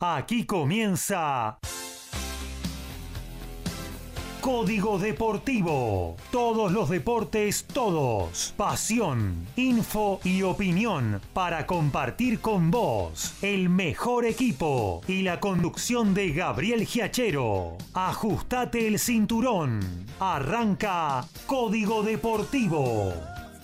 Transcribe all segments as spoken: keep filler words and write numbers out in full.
Aquí comienza Código Deportivo. Todos los deportes, todos. Pasión, info y opinión para compartir con vos. El mejor equipo y la conducción de Gabriel Giachero. Ajustate el cinturón. Arranca Código Deportivo.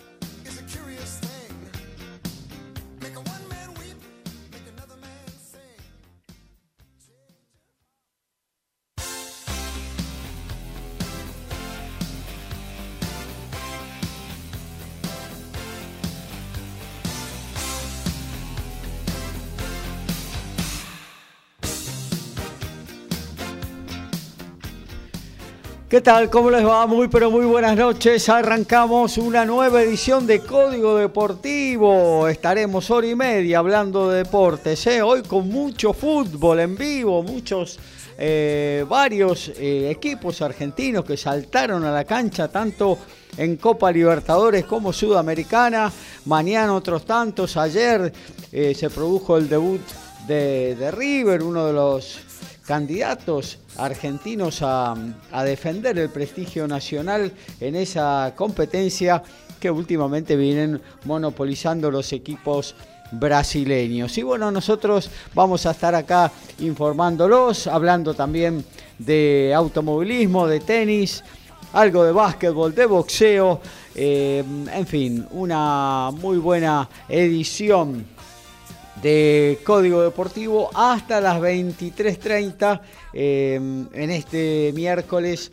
¿Qué tal? ¿Cómo les va? Muy pero muy buenas noches. Arrancamos una nueva edición de Código Deportivo. Estaremos hora y media hablando de deportes, ¿eh? Hoy con mucho fútbol en vivo, muchos, eh, varios eh, equipos argentinos que saltaron a la cancha, tanto en Copa Libertadores como Sudamericana. Mañana otros tantos. Ayer eh, se produjo el debut de, de River, uno de los candidatos argentinos a, a defender el prestigio nacional en esa competencia que últimamente vienen monopolizando los equipos brasileños. Y bueno, nosotros vamos a estar acá informándolos, hablando también de automovilismo, de tenis, algo de básquetbol, de boxeo, eh, en fin, una muy buena edición de Código Deportivo hasta las veintitrés treinta eh, en este miércoles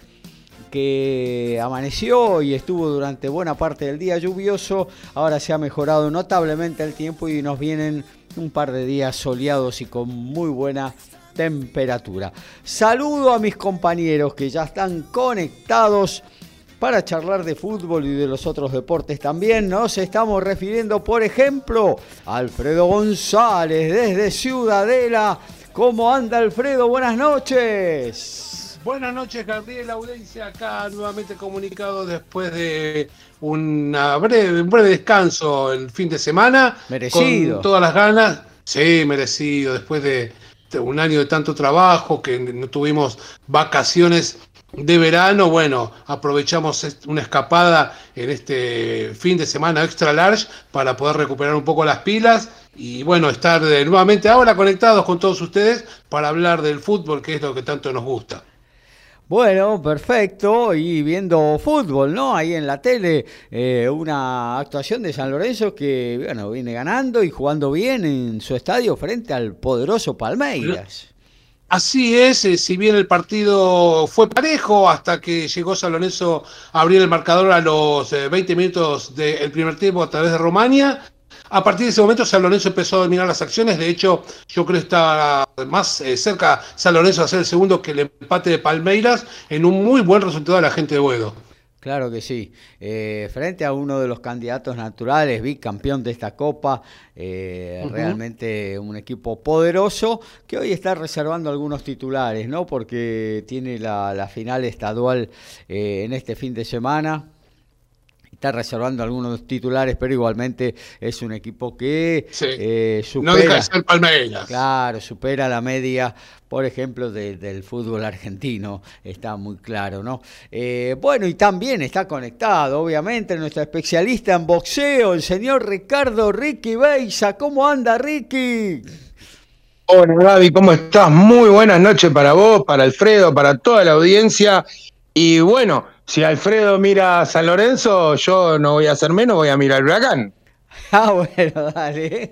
que amaneció y estuvo durante buena parte del día lluvioso. Ahora se ha mejorado notablemente el tiempo y nos vienen un par de días soleados y con muy buena temperatura. Saludo a mis compañeros que ya están conectados para charlar de fútbol y de los otros deportes también. Nos estamos refiriendo, por ejemplo, a Alfredo González desde Ciudadela. ¿Cómo anda, Alfredo? Buenas noches. Buenas noches, Gabriel, audiencia, acá nuevamente comunicado después de una breve, un breve descanso el fin de semana. Merecido. Con todas las ganas. Sí, merecido, después de, de un año de tanto trabajo, que no tuvimos vacaciones de verano. Bueno, aprovechamos una escapada en este fin de semana extra large para poder recuperar un poco las pilas y bueno, estar de, nuevamente ahora conectados con todos ustedes para hablar del fútbol, que es lo que tanto nos gusta. Bueno, perfecto, y viendo fútbol, ¿no? Ahí en la tele, eh, una actuación de San Lorenzo que, bueno, viene ganando y jugando bien en su estadio frente al poderoso Palmeiras. Así es, eh, si bien el partido fue parejo hasta que llegó San Lorenzo a abrir el marcador a los eh, veinte minutos del primer tiempo a través de Romania. A partir de ese momento San Lorenzo empezó a dominar las acciones. De hecho, yo creo que está más eh, cerca San Lorenzo de hacer el segundo que el empate de Palmeiras, en un muy buen resultado de la gente de Boedo. Claro que sí, eh, frente a uno de los candidatos naturales, bicampeón de esta Copa, eh, uh-huh. Realmente un equipo poderoso que hoy está reservando algunos titulares, ¿no? Porque tiene la, la final estadual eh, en este fin de semana. Está reservando algunos titulares, pero igualmente es un equipo que sí. eh, supera, no deja de ser Palmeiras. Claro, supera la media, por ejemplo, de, del fútbol argentino, está muy claro, ¿no? Eh, bueno, y también está conectado, obviamente, nuestro especialista en boxeo, el señor Ricardo Ricky Beiza. ¿Cómo anda, Ricky? Hola, Gaby, ¿cómo estás? Muy buenas noches para vos, para Alfredo, para toda la audiencia. Y bueno, si Alfredo mira a San Lorenzo, yo no voy a hacer menos, voy a mirar el Huracán. Ah, bueno, dale.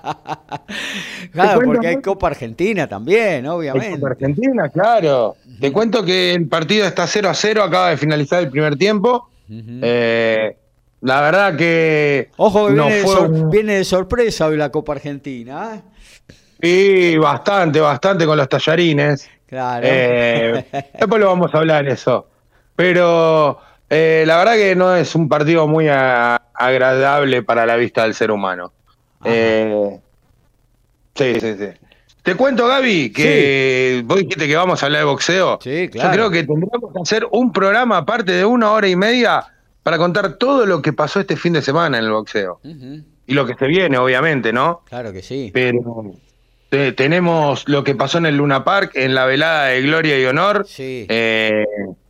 Claro, porque hay Copa Argentina también, obviamente. Hay Copa Argentina, claro. Uh-huh. Te cuento que el partido está cero a cero, acaba de finalizar el primer tiempo. Uh-huh. Eh, la verdad que... Ojo, que no viene, fue... de sor- viene de sorpresa hoy la Copa Argentina, ¿eh? Sí, bastante, bastante con los tallarines. Claro. Eh, después lo vamos a hablar eso. Pero eh, la verdad que no es un partido muy a, agradable para la vista del ser humano. Eh, sí, sí, sí. Te cuento, Gaby, que sí. Vos dijiste que vamos a hablar de boxeo. Sí, claro. Yo creo que tendríamos que hacer un programa aparte de una hora y media para contar todo lo que pasó este fin de semana en el boxeo. Uh-huh. Y lo que se viene, obviamente, ¿no? Claro que sí. Pero te, tenemos lo que pasó en el Luna Park, en la velada de Gloria y Honor. Sí. Eh,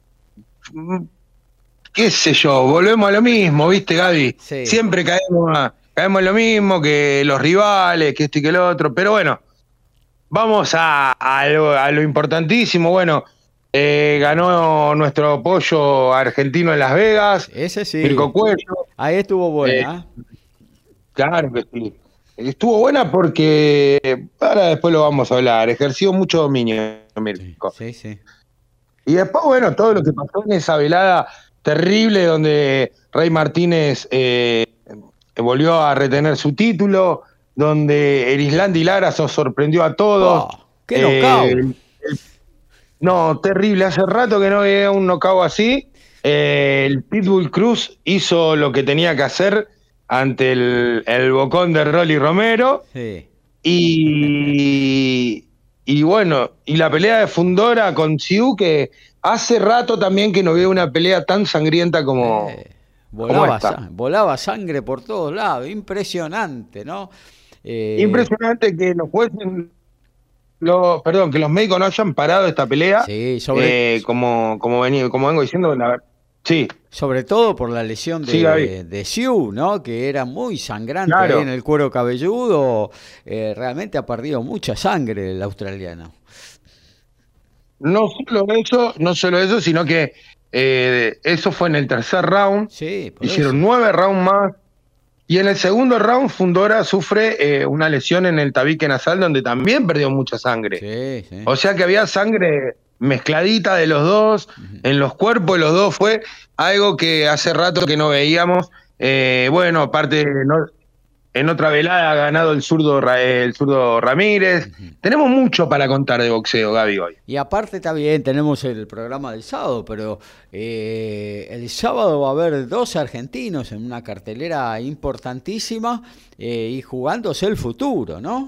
qué sé yo, volvemos a lo mismo, ¿viste, Gaby? Sí. Siempre caemos, a, caemos en lo mismo, que los rivales, que esto y que lo otro, pero bueno, vamos a, a, lo, a lo importantísimo. Bueno, eh, ganó nuestro pollo argentino en Las Vegas. Ese sí. Mirko Cuello. Ahí estuvo buena. Eh, claro que sí. Estuvo buena porque, ahora después lo vamos a hablar, ejerció mucho dominio Mirko. Sí, sí. Y después, bueno, todo lo que pasó en esa velada terrible donde Rey Martínez eh, volvió a retener su título, donde Erislandy Lara se sorprendió a todos. Oh, ¡qué knockout! Eh, no, terrible, hace rato que no veía un knockout así. Eh, el Pitbull Cruz hizo lo que tenía que hacer ante el, el bocón de Rolly Romero. Sí. Y, y bueno, y la pelea de Fundora con Siu, que hace rato también que no veo una pelea tan sangrienta como, Eh, como volaba, esta. sa- volaba sangre por todos lados. Impresionante, ¿no? Eh, Impresionante que los jueces, lo, perdón, que los médicos no hayan parado esta pelea. Sí, sobre, eh, como, como, vení- como vengo diciendo, la, sí, sobre todo por la lesión Sí, de, Gaby. de Siu, ¿no? Que era muy sangrante Claro. ahí en el cuero cabelludo. Eh, realmente ha perdido mucha sangre el australiano. no solo eso, no solo eso, sino que eh, eso fue en el tercer round. Sí, por Hicieron eso. nueve rounds más. Y en el segundo round, Fundora sufre eh, una lesión en el tabique nasal, donde también perdió mucha sangre. Sí, sí. O sea que había sangre mezcladita de los dos, en los cuerpos de los dos. Fue algo que hace rato que no veíamos. Eh, bueno, aparte, no, en otra velada ha ganado el zurdo, Ra- el zurdo Ramírez. Tenemos mucho para contar de boxeo, Gaby, hoy. Y aparte está bien, tenemos el programa del sábado, pero eh, el sábado va a haber dos argentinos en una cartelera importantísima eh, y jugándose el futuro, ¿no?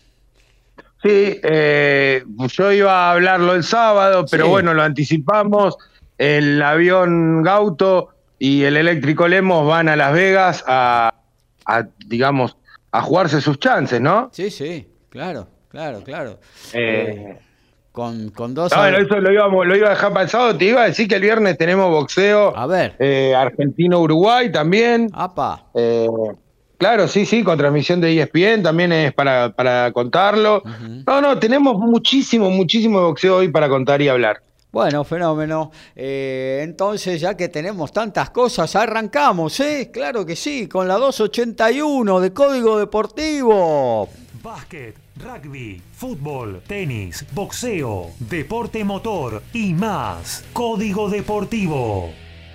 Sí, eh, yo iba a hablarlo el sábado, pero Sí. bueno, lo anticipamos. El avión Gauto y el eléctrico Lemos van a Las Vegas a, a, digamos, a jugarse sus chances, ¿no? Sí, sí, claro, claro, claro. Eh, Con, con dos... no, bueno, ar- eso lo, íbamos, lo iba a dejar para el sábado. Te iba a decir que el viernes tenemos boxeo A ver, eh, argentino-Uruguay también. apa. Eh, claro, sí, sí, con transmisión de E S P N también es para, para contarlo. Ujú. No, no, tenemos muchísimo, muchísimo boxeo hoy para contar y hablar. Bueno, fenómeno. Eh, entonces, ya que tenemos tantas cosas, arrancamos, ¿eh? Claro que sí, con la doscientos ochenta y uno de Código Deportivo. Básquet, rugby, fútbol, tenis, boxeo, deporte motor y más. Código Deportivo.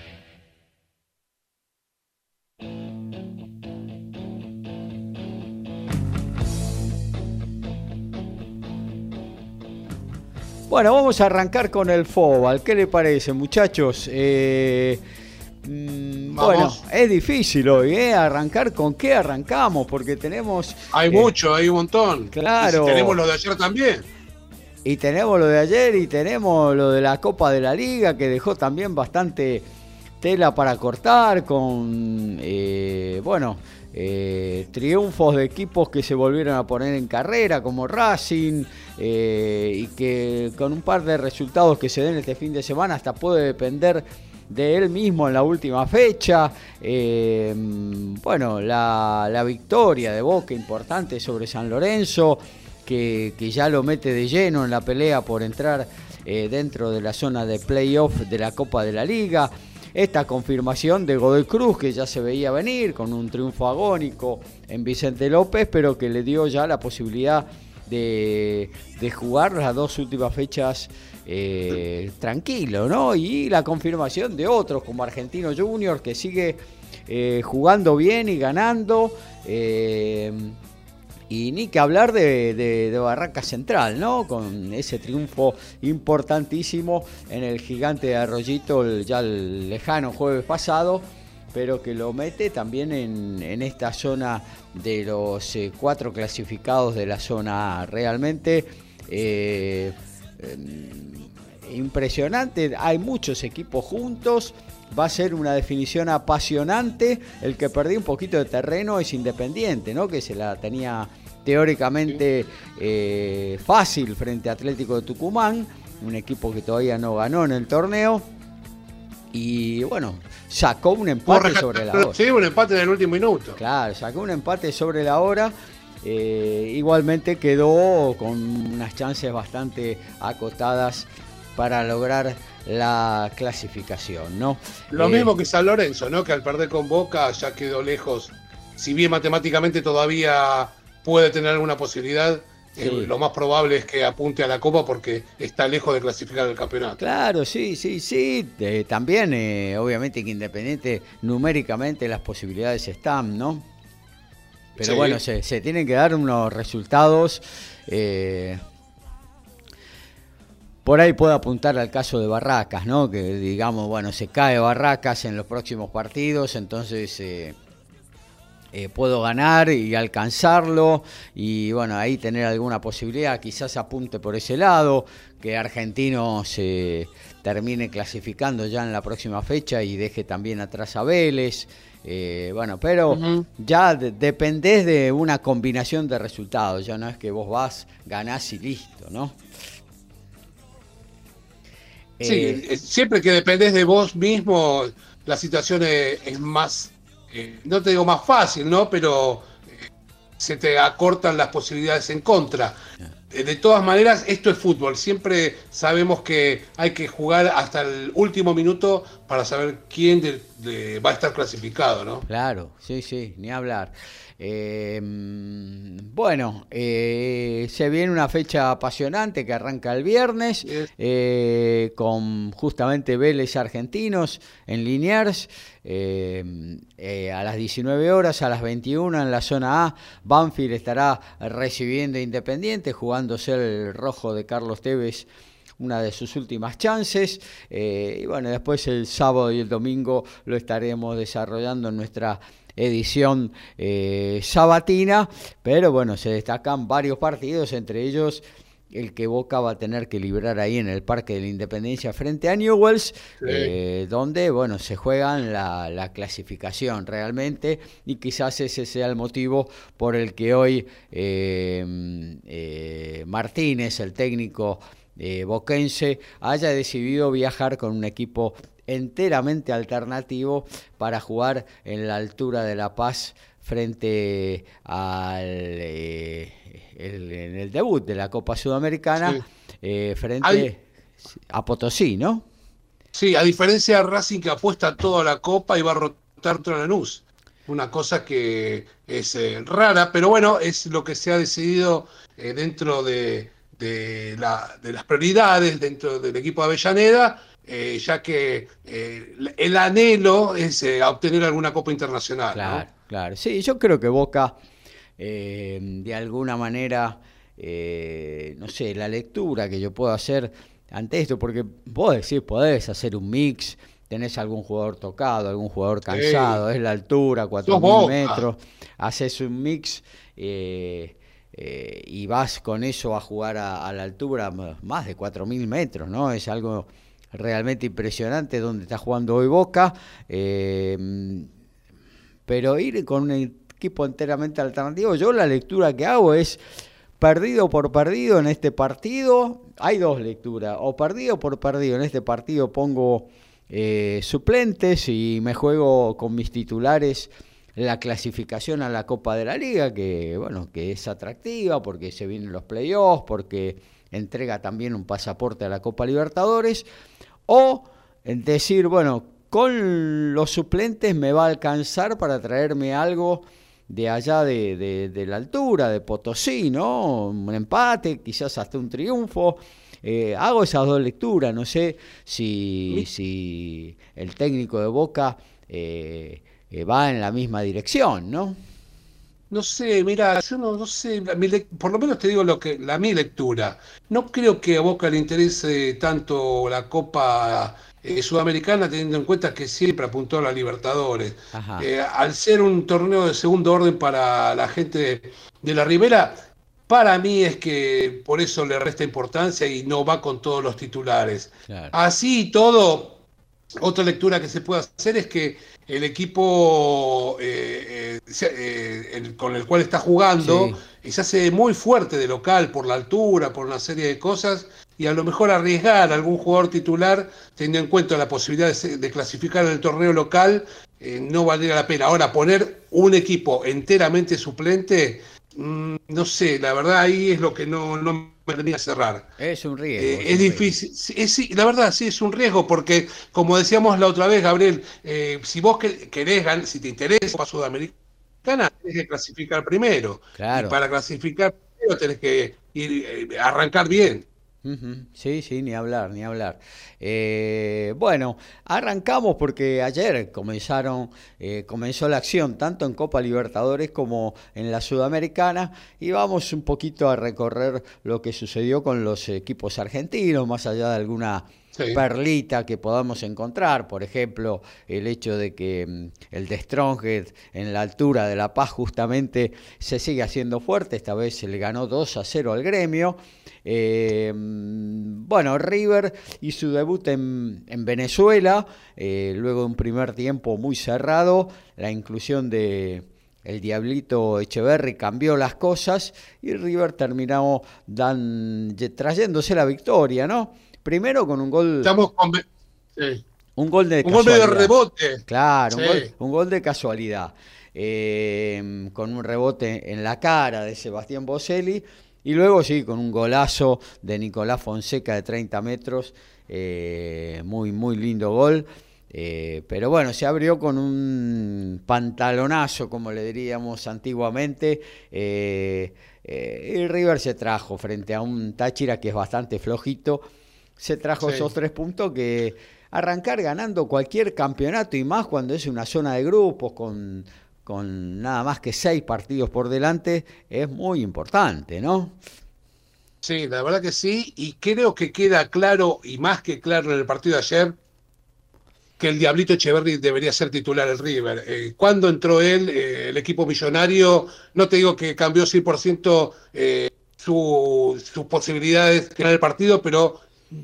Bueno, vamos a arrancar con el fútbol. ¿Qué le parece, muchachos? Eh, mm, bueno, Vamos. es difícil hoy, ¿eh? Arrancar con qué arrancamos, porque tenemos... Hay eh, mucho, hay un montón. claro. Y si tenemos lo de ayer también. Y tenemos lo de ayer y tenemos lo de la Copa de la Liga, que dejó también bastante tela para cortar con, eh, bueno, eh, triunfos de equipos que se volvieron a poner en carrera, como Racing, eh, y que con un par de resultados que se den este fin de semana hasta puede depender de él mismo en la última fecha. Eh, bueno, la, la victoria de Boca importante sobre San Lorenzo, que, que ya lo mete de lleno en la pelea por entrar eh, dentro de la zona de playoff de la Copa de la Liga. Esta confirmación de Godoy Cruz, que ya se veía venir con un triunfo agónico en Vicente López, pero que le dio ya la posibilidad de, de jugar las dos últimas fechas eh, tranquilo, ¿no? Y la confirmación de otros como Argentino Junior, que sigue eh, jugando bien y ganando. Eh, Y ni que hablar de, de, de Barraca Central, ¿no? Con ese triunfo importantísimo en el Gigante de Arroyito, el, ya el lejano jueves pasado, pero que lo mete también en, en esta zona de los eh, cuatro clasificados de la zona A. Realmente eh, eh, impresionante, hay muchos equipos juntos. Va a ser una definición apasionante. El que perdió un poquito de terreno es Independiente, ¿no? Que se la tenía teóricamente eh, fácil frente a Atlético de Tucumán, un equipo que todavía no ganó en el torneo. Y bueno, sacó un empate sobre la hora. Sí, un empate en el último minuto. Claro, sacó un empate sobre la hora. Eh, igualmente quedó con unas chances bastante acotadas para lograr la clasificación, ¿no? Lo eh, mismo que San Lorenzo, ¿no? Que al perder con Boca ya quedó lejos. Si bien matemáticamente todavía puede tener alguna posibilidad, sí. eh, lo más probable es que apunte a la Copa porque está lejos de clasificar el campeonato. Claro, sí, sí, sí. Eh, también, eh, obviamente que Independiente numéricamente las posibilidades están, ¿no? Pero sí. bueno, se, se tienen que dar unos resultados. Eh, por ahí puedo apuntar al caso de Barracas, ¿no? Que digamos, bueno, se cae Barracas en los próximos partidos, entonces eh, eh, puedo ganar y alcanzarlo. Y bueno, ahí tener alguna posibilidad, quizás apunte por ese lado, que Argentino se termine clasificando ya en la próxima fecha y deje también atrás a Vélez. Eh, bueno, pero uh-huh. ya de, dependés de una combinación de resultados, ya no es que vos vas, ganás y listo, ¿no? Sí, eh, siempre que dependés de vos mismo, la situación es, es más, eh, no te digo más fácil, ¿no? Pero eh, se te acortan las posibilidades en contra. De todas maneras, esto es fútbol. Siempre sabemos que hay que jugar hasta el último minuto para saber quién de, de, va a estar clasificado, ¿no? Claro, sí, sí, ni hablar. Eh, bueno, eh, se viene una fecha apasionante que arranca el viernes, yes. eh, con justamente Vélez Argentinos en Liniers. Eh, eh, a las diecinueve horas, a las veintiuna en la zona A, Banfield estará recibiendo Independiente, jugándose el rojo de Carlos Tevez, una de sus últimas chances. Eh, y bueno, después el sábado y el domingo lo estaremos desarrollando en nuestra edición eh, sabatina, pero bueno, se destacan varios partidos, entre ellos el que Boca va a tener que librar ahí en el Parque de la Independencia frente a Newell's, sí. eh, donde bueno, se juegan la, la clasificación realmente, y quizás ese sea el motivo por el que hoy eh, eh, Martínez, el técnico eh, boquense, haya decidido viajar con un equipo enteramente alternativo para jugar en la altura de La Paz frente al eh, el, en el debut de la Copa Sudamericana, sí. eh, frente Hay... a Potosí, ¿no? Sí, a diferencia de Racing, que apuesta toda la Copa y va a rotar toda la Lanús. Una cosa que es eh, rara, pero bueno, es lo que se ha decidido eh, dentro de, de, la, de las prioridades, dentro del equipo de Avellaneda, eh, ya que eh, el anhelo es eh, obtener alguna Copa Internacional. Claro, ¿no? Claro. Sí, yo creo que Boca, eh, de alguna manera, eh, no sé, la lectura que yo puedo hacer ante esto, porque vos decís, podés hacer un mix, tenés algún jugador tocado, algún jugador cansado, sí. es la altura, cuatro mil metros, haces un mix eh, eh, y vas con eso a jugar a, a la altura más de cuatro mil metros, ¿no? Es algo realmente impresionante donde está jugando hoy Boca, eh, pero ir con un equipo enteramente alternativo, yo la lectura que hago es perdido por perdido en este partido. Hay dos lecturas, o perdido por perdido en este partido pongo eh, suplentes y me juego con mis titulares la clasificación a la Copa de la Liga, que bueno, que es atractiva porque se vienen los playoffs, porque entrega también un pasaporte a la Copa Libertadores, o decir, bueno, con los suplentes me va a alcanzar para traerme algo de allá de, de, de la altura, de Potosí, ¿no? Un empate, quizás hasta un triunfo. Eh, hago esas dos lecturas, no sé si, si el técnico de Boca eh, eh, va en la misma dirección, ¿no? No sé, mira, yo no, no sé, mi le- por lo menos te digo lo que la mi lectura. No creo que a Boca le interese tanto la Copa eh, Sudamericana, teniendo en cuenta que siempre apuntó a la Libertadores. Ajá. Eh, al ser un torneo de segundo orden para la gente de, de la Ribera, para mí es que por eso le resta importancia y no va con todos los titulares. Claro. Así y todo, otra lectura que se puede hacer es que el equipo eh, eh, eh, el, con el cual está jugando sí. y se hace muy fuerte de local por la altura, por una serie de cosas, y a lo mejor arriesgar a algún jugador titular, teniendo en cuenta la posibilidad de, de clasificar en el torneo local, eh, no valdría la pena. Ahora, poner un equipo enteramente suplente, mmm, no sé, la verdad ahí es lo que no, no me tenía a cerrar. Es un riesgo. Eh, es, es un difícil, riesgo. Es, sí, la verdad sí es un riesgo, porque como decíamos la otra vez, Gabriel, eh, si vos querés ganar, si te interesa la Sudamericana, tenés que clasificar primero. Claro. Y para clasificar primero tenés que ir, eh, arrancar bien. Uh-huh. Sí, sí, ni hablar, ni hablar. Eh, bueno, arrancamos porque ayer comenzaron, eh, comenzó la acción tanto en Copa Libertadores como en la Sudamericana, y vamos un poquito a recorrer lo que sucedió con los equipos argentinos, más allá de alguna sí. perlita que podamos encontrar. Por ejemplo, el hecho de que um, el de Stronghead en la altura de La Paz justamente se sigue haciendo fuerte. Esta vez se le ganó dos a cero al Gremio. Eh, bueno, River y su debut en, en Venezuela, eh, luego de un primer tiempo muy cerrado, la inclusión de el Diablito Echeverri cambió las cosas y River terminó dan, trayéndose la victoria, ¿no? Primero con un gol... Estamos con... sí. Un gol de un gol de rebote. Claro, sí. un, gol, un gol de casualidad. Eh, con un rebote en la cara de Sebastián Boselli. Y luego sí, con un golazo de Nicolás Fonseca de treinta metros, eh, muy, muy lindo gol. Eh, pero bueno, se abrió con un pantalonazo, como le diríamos antiguamente, eh, eh, y River se trajo frente a un Táchira que es bastante flojito, se trajo sí. esos tres puntos que arrancar ganando cualquier campeonato, y más cuando es una zona de grupos con... con nada más que seis partidos por delante, es muy importante, ¿no? Sí, la verdad que sí, y creo que queda claro, y más que claro en el partido de ayer, que el Diablito Echeverri debería ser titular el River. Eh, cuando entró él, eh, el equipo millonario, no te digo que cambió cien por ciento eh, su, sus posibilidades de ganar el partido, pero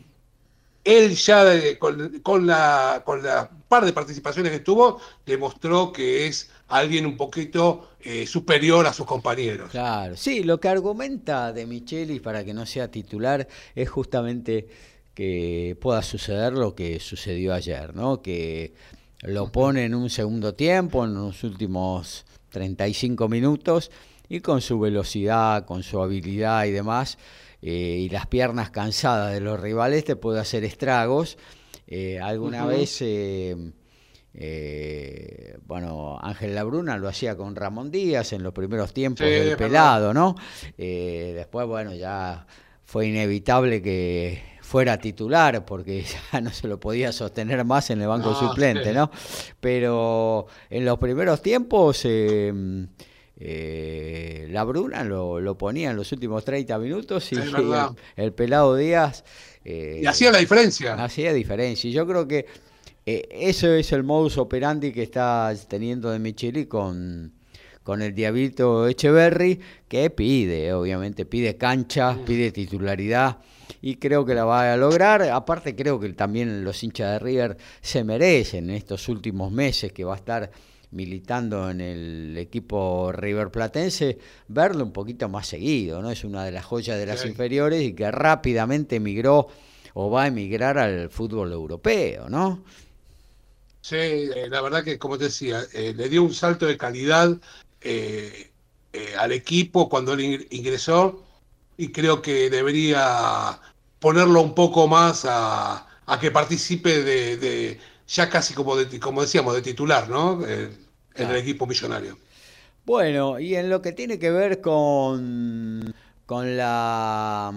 él ya de, con, con, la, con la par de participaciones que tuvo, demostró que es alguien un poquito eh, superior a sus compañeros. Claro, sí, lo que argumenta De Michelis para que no sea titular es justamente que pueda suceder lo que sucedió ayer, ¿no? Que lo pone en un segundo tiempo, en los últimos treinta y cinco minutos, y con su velocidad, con su habilidad y demás, eh, y las piernas cansadas de los rivales, te puede hacer estragos. Eh, alguna uh-huh. vez... Eh, Eh, bueno, Ángel Labruna lo hacía con Ramón Díaz en los primeros tiempos sí, del pelado, ¿no? Eh, después, bueno, ya fue inevitable que fuera titular porque ya no se lo podía sostener más en el banco no, suplente, sí. ¿no? Pero en los primeros tiempos eh, eh, Labruna lo, lo ponía en los últimos treinta minutos y, y el, el pelado Díaz eh, y hacía la diferencia. Hacía diferencia, y yo creo que Eh, eso es el modus operandi que está teniendo De Micheli con, con el Diablito Echeverri, que pide, obviamente, pide cancha, pide titularidad, y creo que la va a lograr. Aparte, creo que también los hinchas de River se merecen en estos últimos meses que va a estar militando en el equipo riverplatense, verlo un poquito más seguido, ¿no? Es una de las joyas de las sí. inferiores y que rápidamente emigró o va a emigrar al fútbol europeo, ¿no? Sí, eh, la verdad que, como te decía, eh, le dio un salto de calidad eh, eh, al equipo cuando él ingresó, y creo que debería ponerlo un poco más a, a que participe de, de ya casi como, de, como decíamos, de titular, ¿no? Eh, en el equipo millonario. Bueno, y en lo que tiene que ver con, con la...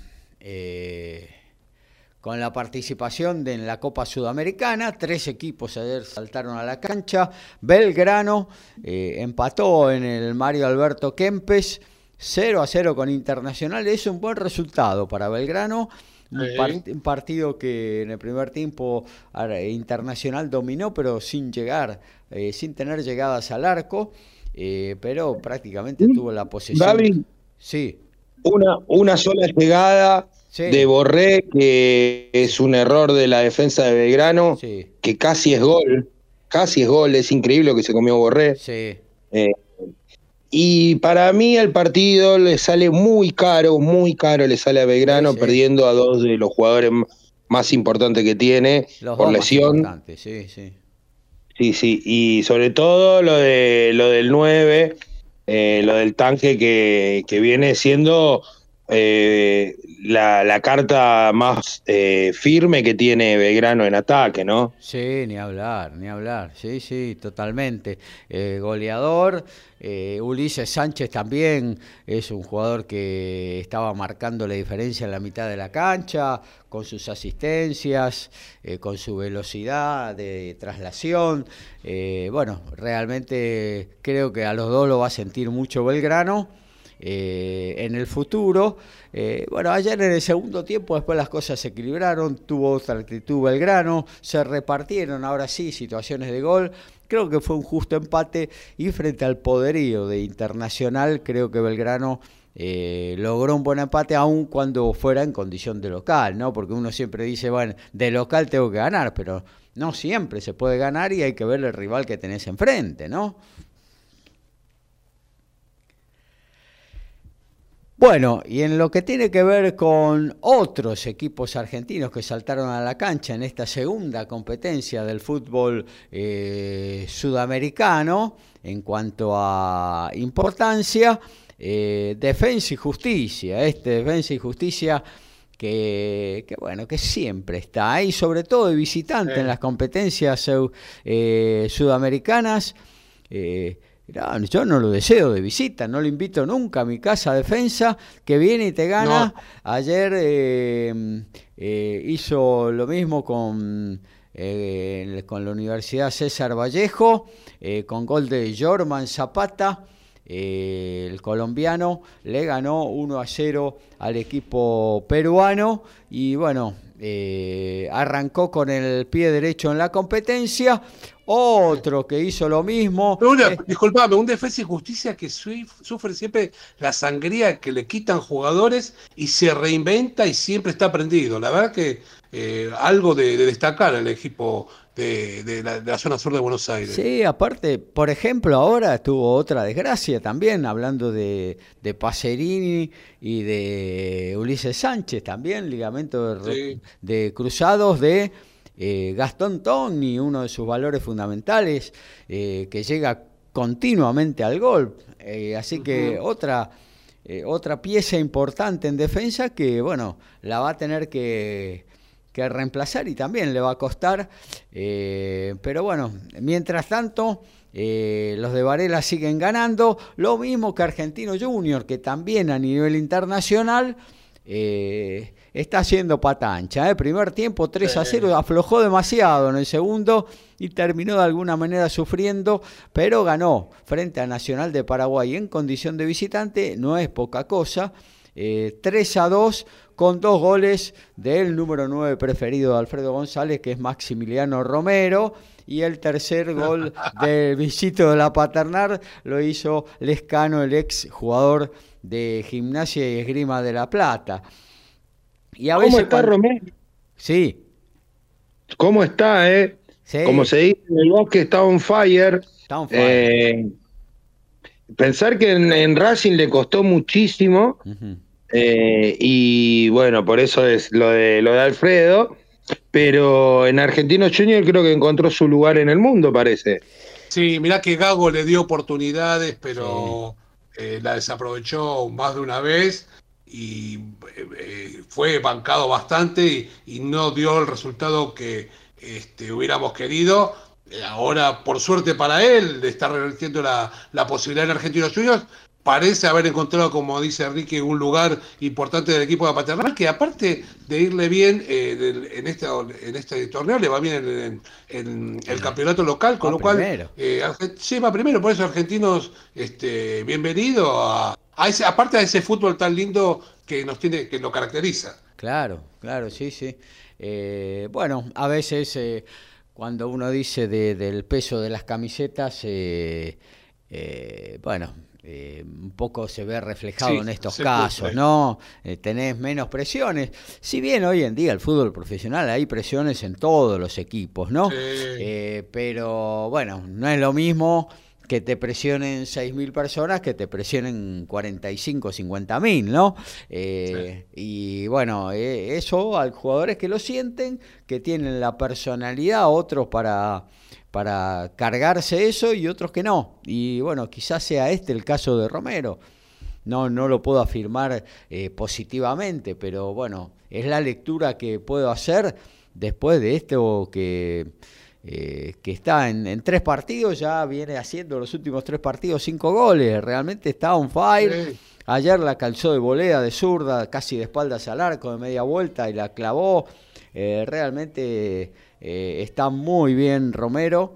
Eh, con la participación de, en la Copa Sudamericana, tres equipos ayer saltaron a la cancha. Belgrano eh, empató en el Mario Alberto Kempes, cero a cero con Internacional. Es un buen resultado para Belgrano, un, sí. part, un partido que en el primer tiempo Internacional dominó, pero sin llegar, eh, sin tener llegadas al arco, eh, pero prácticamente ¿Sí? tuvo la posesión. Gaby, sí. una, una sola llegada... Sí. de Borré, que es un error de la defensa de Belgrano, sí. que casi es gol, casi es gol, es increíble lo que se comió Borré. Sí. Eh, y para mí el partido le sale muy caro, muy caro le sale a Belgrano, Sí, sí. perdiendo a dos de los jugadores más importantes que tiene Los por dos más lesión. importantes, sí, sí. Sí, sí, y sobre todo lo de lo del nueve, eh, lo del tanque que, que viene siendo eh, la, la carta más eh, firme que tiene Belgrano en ataque, ¿no? Sí, ni hablar, ni hablar, sí, sí, totalmente. Eh, goleador, eh, Ulises Sánchez también es un jugador que estaba marcando la diferencia en la mitad de la cancha, con sus asistencias, eh, con su velocidad de traslación. Eh, bueno, realmente creo que a los dos lo va a sentir mucho Belgrano. Eh, en el futuro. Eh, bueno, ayer en el segundo tiempo después las cosas se equilibraron, tuvo otra actitud Belgrano, se repartieron ahora sí situaciones de gol. Creo que fue un justo empate y frente al poderío de Internacional creo que Belgrano eh, logró un buen empate aun cuando fuera en condición de local, ¿no? Porque uno siempre dice, bueno, de local tengo que ganar, pero no siempre se puede ganar y hay que ver el rival que tenés enfrente, ¿no? Bueno, y en lo que tiene que ver con otros equipos argentinos que saltaron a la cancha en esta segunda competencia del fútbol eh, sudamericano, en cuanto a importancia, eh, Defensa y Justicia, este Defensa y Justicia que, que bueno, que siempre está ahí, sobre todo de visitante Sí. en las competencias eh, sudamericanas. Eh, No, yo no lo deseo de visita, no lo invito nunca a mi casa Defensa, que viene y te gana. No. Ayer eh, eh, hizo lo mismo con, eh, con la Universidad César Vallejo, eh, con gol de Jorman Zapata. Eh, el colombiano le ganó uno a cero al equipo peruano y bueno, eh, arrancó con el pie derecho en la competencia. Otro que hizo lo mismo. Pero una, eh, disculpame, un Defensa y Justicia que sui- sufre siempre la sangría que le quitan jugadores y se reinventa y siempre está prendido. La verdad que eh, algo de, de destacar el equipo de, de la, de la zona sur de Buenos Aires. Sí, aparte, por ejemplo, ahora tuvo otra desgracia también, hablando de, de Pacerini y de Ulises Sánchez también, ligamento de, Sí. de cruzados de eh, Gastón Togni, uno de sus valores fundamentales, eh, que llega continuamente al gol. Eh, así uh-huh. que otra, eh, otra pieza importante en defensa que, bueno, la va a tener que... que reemplazar y también le va a costar, eh, pero bueno, mientras tanto eh, los de Varela siguen ganando, lo mismo que Argentino Junior, que también a nivel internacional eh, está haciendo pata ancha, ¿eh? Primer tiempo tres a cero, aflojó demasiado en el segundo y terminó de alguna manera sufriendo, pero ganó frente a Nacional de Paraguay en condición de visitante, no es poca cosa. Eh, tres a dos con dos goles del número nueve preferido de Alfredo González, que es Maximiliano Romero, y el tercer gol del visito de la Paternal lo hizo Lescano, el ex jugador de Gimnasia y Esgrima de La Plata. Y a ¿Cómo veces está cuando... Romero? Sí. ¿Cómo está, eh? Sí. Como se dice en el bosque, está on fire. Está on fire. Eh, pensar que en, en Racing le costó muchísimo. Uh-huh. Eh, y bueno, por eso es lo de lo de Alfredo, pero en Argentino Junior creo que encontró su lugar en el mundo, parece. Sí, mirá que Gago le dio oportunidades, pero sí. eh, la desaprovechó más de una vez y eh, fue bancado bastante y, y no dio el resultado que este, hubiéramos querido. Eh, ahora, por suerte para él, está revirtiendo la, la posibilidad en Argentinos Juniors. Parece haber encontrado, como dice Enrique, un lugar importante del equipo de Paternal, que aparte de irle bien eh, en, este, en este torneo, le va bien en, en, en el campeonato local, con va lo cual primero. Eh, sí, va primero, por eso Argentinos, este, bienvenido a, a ese, aparte de ese fútbol tan lindo que nos tiene, que lo caracteriza. Claro, claro, sí, sí. Eh, bueno, a veces eh, cuando uno dice de, del peso de las camisetas, eh, eh, bueno, Eh, un poco se ve reflejado Sí, en estos se casos, puede. ¿no? Eh, tenés menos presiones. Si bien hoy en día el fútbol profesional hay presiones en todos los equipos, ¿no? Sí. Eh, pero bueno, no es lo mismo que te presionen seis mil personas que te presionen cuarenta y cinco, cincuenta mil, ¿no? Eh, sí. Y bueno, eh, eso hay jugadores que lo sienten, que tienen la personalidad, otros para... para cargarse eso y otros que no. Y bueno, quizás sea este el caso de Romero. No, no lo puedo afirmar eh, positivamente, pero bueno, es la lectura que puedo hacer después de esto que, eh, que está en, en tres partidos, ya viene haciendo los últimos tres partidos cinco goles, realmente está on fire. Sí. Ayer la calzó de volea, de zurda, casi de espaldas al arco, de media vuelta y la clavó. Eh, realmente... Eh, está muy bien Romero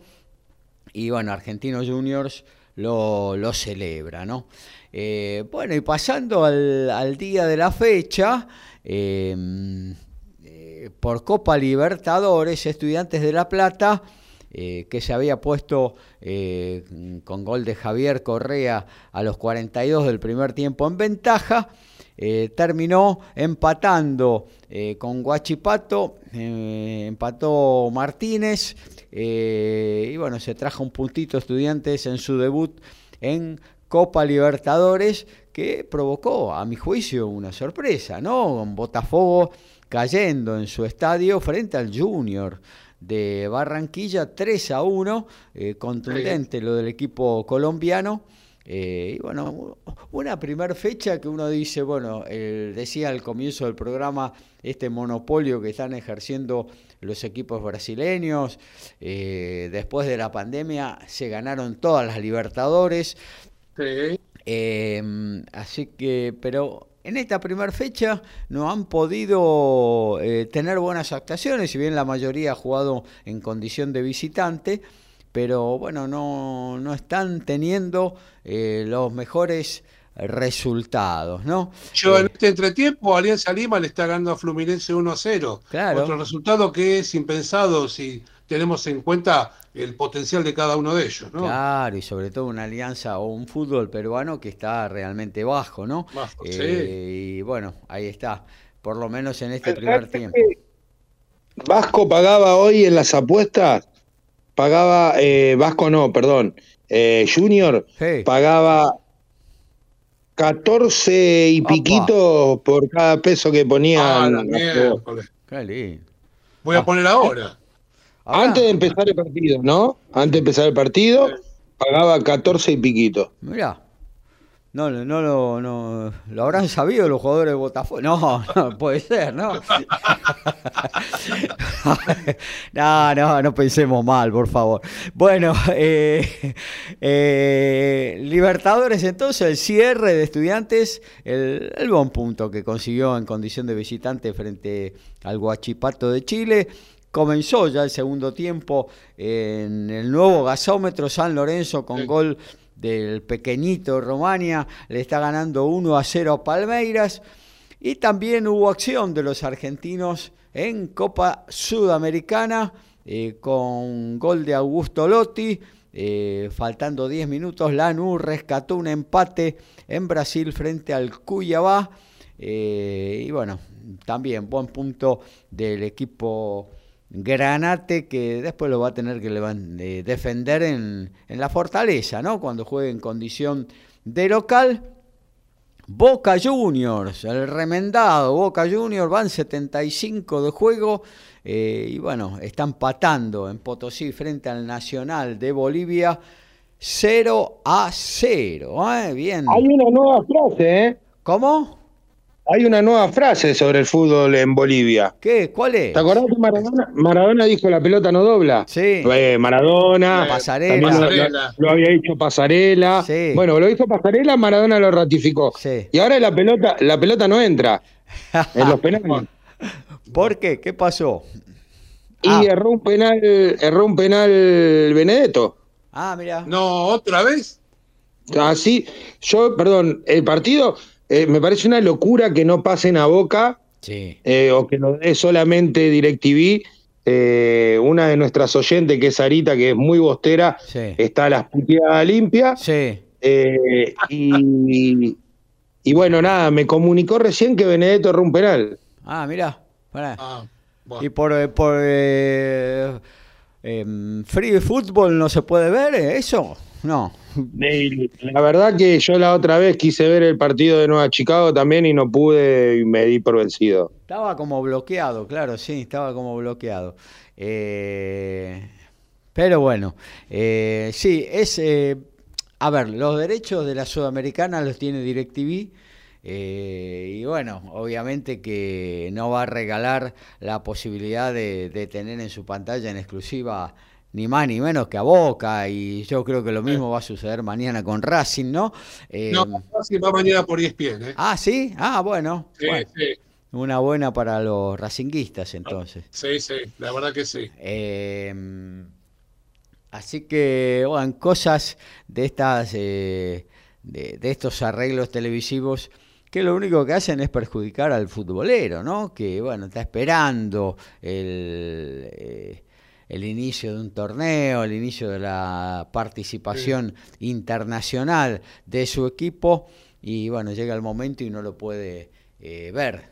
y bueno, Argentinos Juniors lo, lo celebra, ¿no? Eh, bueno, y pasando al, al día de la fecha, eh, eh, por Copa Libertadores, Estudiantes de La Plata, eh, que se había puesto eh, con gol de Javier Correa a los cuarenta y dos del primer tiempo en ventaja, Eh, terminó empatando eh, con Huachipato, eh, empató Martínez, eh, y bueno, se trajo un puntito Estudiantes en su debut en Copa Libertadores, que provocó, a mi juicio, una sorpresa, ¿no? Con Botafogo cayendo en su estadio frente al Junior de Barranquilla, tres a uno, eh, contundente lo del equipo colombiano. Eh, y bueno, una primera fecha que uno dice, bueno, eh, decía al comienzo del programa, este monopolio que están ejerciendo los equipos brasileños, eh, después de la pandemia se ganaron todas las Libertadores, sí. eh, así que, pero en esta primera fecha no han podido eh, tener buenas actuaciones, si bien la mayoría ha jugado en condición de visitante, pero bueno, no, no están teniendo eh, los mejores resultados, ¿no? Yo eh, en este entretiempo, Alianza Lima le está ganando a Fluminense uno a cero. Claro. Otro resultado que es impensado si tenemos en cuenta el potencial de cada uno de ellos, ¿no? Claro, y sobre todo una alianza o un fútbol peruano que está realmente bajo, ¿no? Bajo, eh, sí. Y bueno, ahí está, por lo menos en este primer tiempo. Vasco pagaba hoy en las apuestas, pagaba, eh, Vasco no, perdón, eh, Junior Sí. pagaba catorce y Opa. piquito por cada peso que Ah, ponían. la miércoles. Qué lindo. Voy a Ah. poner ahora. Ahora, Antes de empezar el partido, ¿no? Antes de empezar el partido, pagaba catorce y piquito. mirá, no, no, no, no, lo habrán sabido los jugadores de Botafogo. No, no puede ser, ¿no? no, no, no pensemos mal, por favor. Bueno, eh, eh, Libertadores entonces, el cierre de Estudiantes, el, el buen punto que consiguió en condición de visitante frente al Huachipato de Chile. Comenzó ya el segundo tiempo en el nuevo gasómetro San Lorenzo con Sí. gol del pequeñito Romania, le está ganando uno a cero a Palmeiras, y también hubo acción de los argentinos en Copa Sudamericana eh, con gol de Augusto Lotti, eh, faltando diez minutos, Lanús rescató un empate en Brasil frente al Cuiabá, eh, y bueno, también buen punto del equipo Granate, que después lo va a tener que eh, defender en, en la Fortaleza, ¿no? Cuando juegue en condición de local. Boca Juniors, el remendado Boca Juniors, van setenta y cinco de juego, eh, y bueno, está empatando en Potosí frente al Nacional de Bolivia, cero a cero, ¿eh? Bien. Hay una nueva frase, ¿eh? ¿Cómo? Hay una nueva frase sobre el fútbol en Bolivia. ¿Qué? ¿Cuál es? ¿Te acordás que Maradona, Maradona dijo la pelota no dobla? Sí. Eh, Maradona, Pasarela. también lo, Pasarela. lo, lo había dicho Pasarela. Sí. Bueno, lo hizo Pasarela, Maradona lo ratificó. Sí. Y ahora la pelota, la pelota no entra en los penales. ¿Por qué? ¿Qué pasó? Y Ah. erró un penal, erró un penal Benedetto. Ah, mira. No, ¿otra vez? Así, yo, perdón, el partido eh, me parece una locura que no pasen a Boca. Sí. Eh, o que lo dé solamente DirecTV. Eh, una de nuestras oyentes, que es Sarita, que es muy bostera, Sí. está a las puteadas limpias. Sí. Eh, y, y bueno, nada, me comunicó recién que Benedetto erró un penal. Ah, mirá, pará. Ah, bueno. Y por, eh, por eh, em, Free Football no se puede ver eh, eso, no. Eh, La verdad que yo la otra vez quise ver el partido de Nueva Chicago también y no pude y me di por vencido. Estaba como bloqueado, claro, sí, estaba como bloqueado. Eh, pero bueno, eh, sí, es... eh, a ver, los derechos de la Sudamericana los tiene DirecTV. Eh, y bueno, obviamente que no va a regalar la posibilidad de, de tener en su pantalla en exclusiva ni más ni menos que a Boca, y yo creo que lo mismo va a suceder mañana con Racing, ¿no? Eh, No, Racing va mañana por E S P N, ¿eh? ah, ¿sí? Ah, bueno, Sí, bueno, sí. una buena para los racinguistas entonces. Sí, sí, la verdad que sí. Eh, así que, bueno, cosas de estas, eh, de, de estos arreglos televisivos que lo único que hacen es perjudicar al futbolero, ¿no? Que, bueno, está esperando el, eh, el inicio de un torneo, el inicio de la participación sí. internacional de su equipo, y, bueno, llega el momento y no lo puede eh, ver.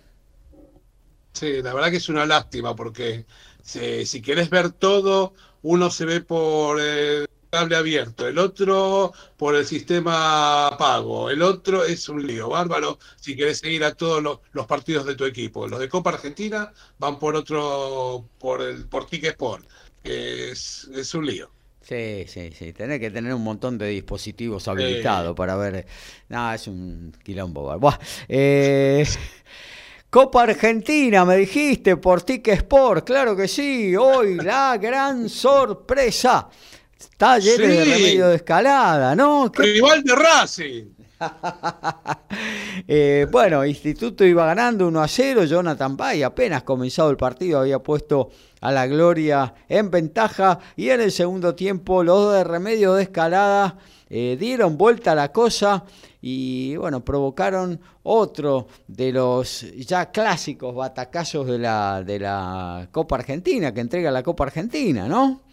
Sí, la verdad que es una lástima, porque si, si querés ver todo, uno se ve por el cable abierto, el otro por el sistema pago, el otro es un lío bárbaro si querés seguir a todos los, los partidos de tu equipo. Los de Copa Argentina van por otro, por el por Ticketsport, que es, es un lío. Sí, sí, sí. Tenés que tener un montón de dispositivos habilitados eh. para ver. No, es un quilombo. Buah. Eh, Copa Argentina, me dijiste, por Ticketsport. Claro que sí. Hoy la gran sorpresa. Talleres sí. de Remedio de Escalada, ¿no? ¿Qué... Rival de Racing. eh, bueno, Instituto iba ganando uno a cero. Jonathan Bay, apenas comenzado el partido, había puesto a la Gloria en ventaja, y en el segundo tiempo los de Remedio de Escalada eh, dieron vuelta a la cosa y, bueno, provocaron otro de los ya clásicos batacazos de la, de la Copa Argentina, que entrega la Copa Argentina, ¿no?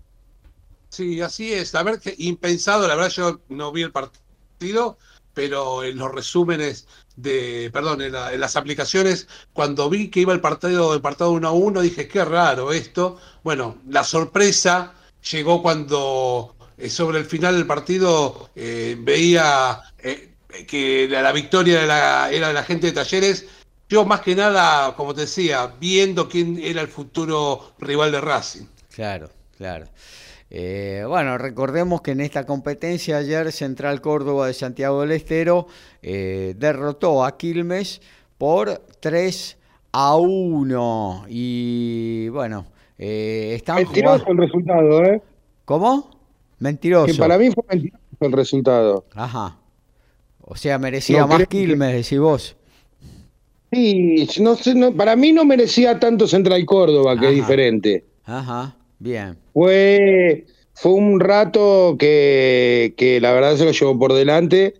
Sí, así es. A ver, que impensado, la verdad yo no vi el partido, pero en los resúmenes de, perdón, en, la, en las aplicaciones, cuando vi que iba el partido empatado uno a uno, dije, qué raro esto. Bueno, la sorpresa llegó cuando eh, sobre el final del partido eh, veía eh, que la, la victoria de la, era de la gente de Talleres. Yo más que nada, como te decía, viendo quién era el futuro rival de Racing. Claro, claro. Eh, bueno, recordemos que en esta competencia ayer Central Córdoba de Santiago del Estero eh, derrotó a Quilmes por tres a uno, y bueno, eh, están mentiroso jugando... el resultado, ¿eh? ¿Cómo? Mentiroso. Que para mí fue mentiroso el resultado. Ajá. O sea, merecía no, más Quilmes, que... decís vos. Sí, no sé, no, para mí no merecía tanto Central Córdoba, que Ajá. es diferente. Ajá. Bien. Fue, fue un rato que, que la verdad se lo llevó por delante,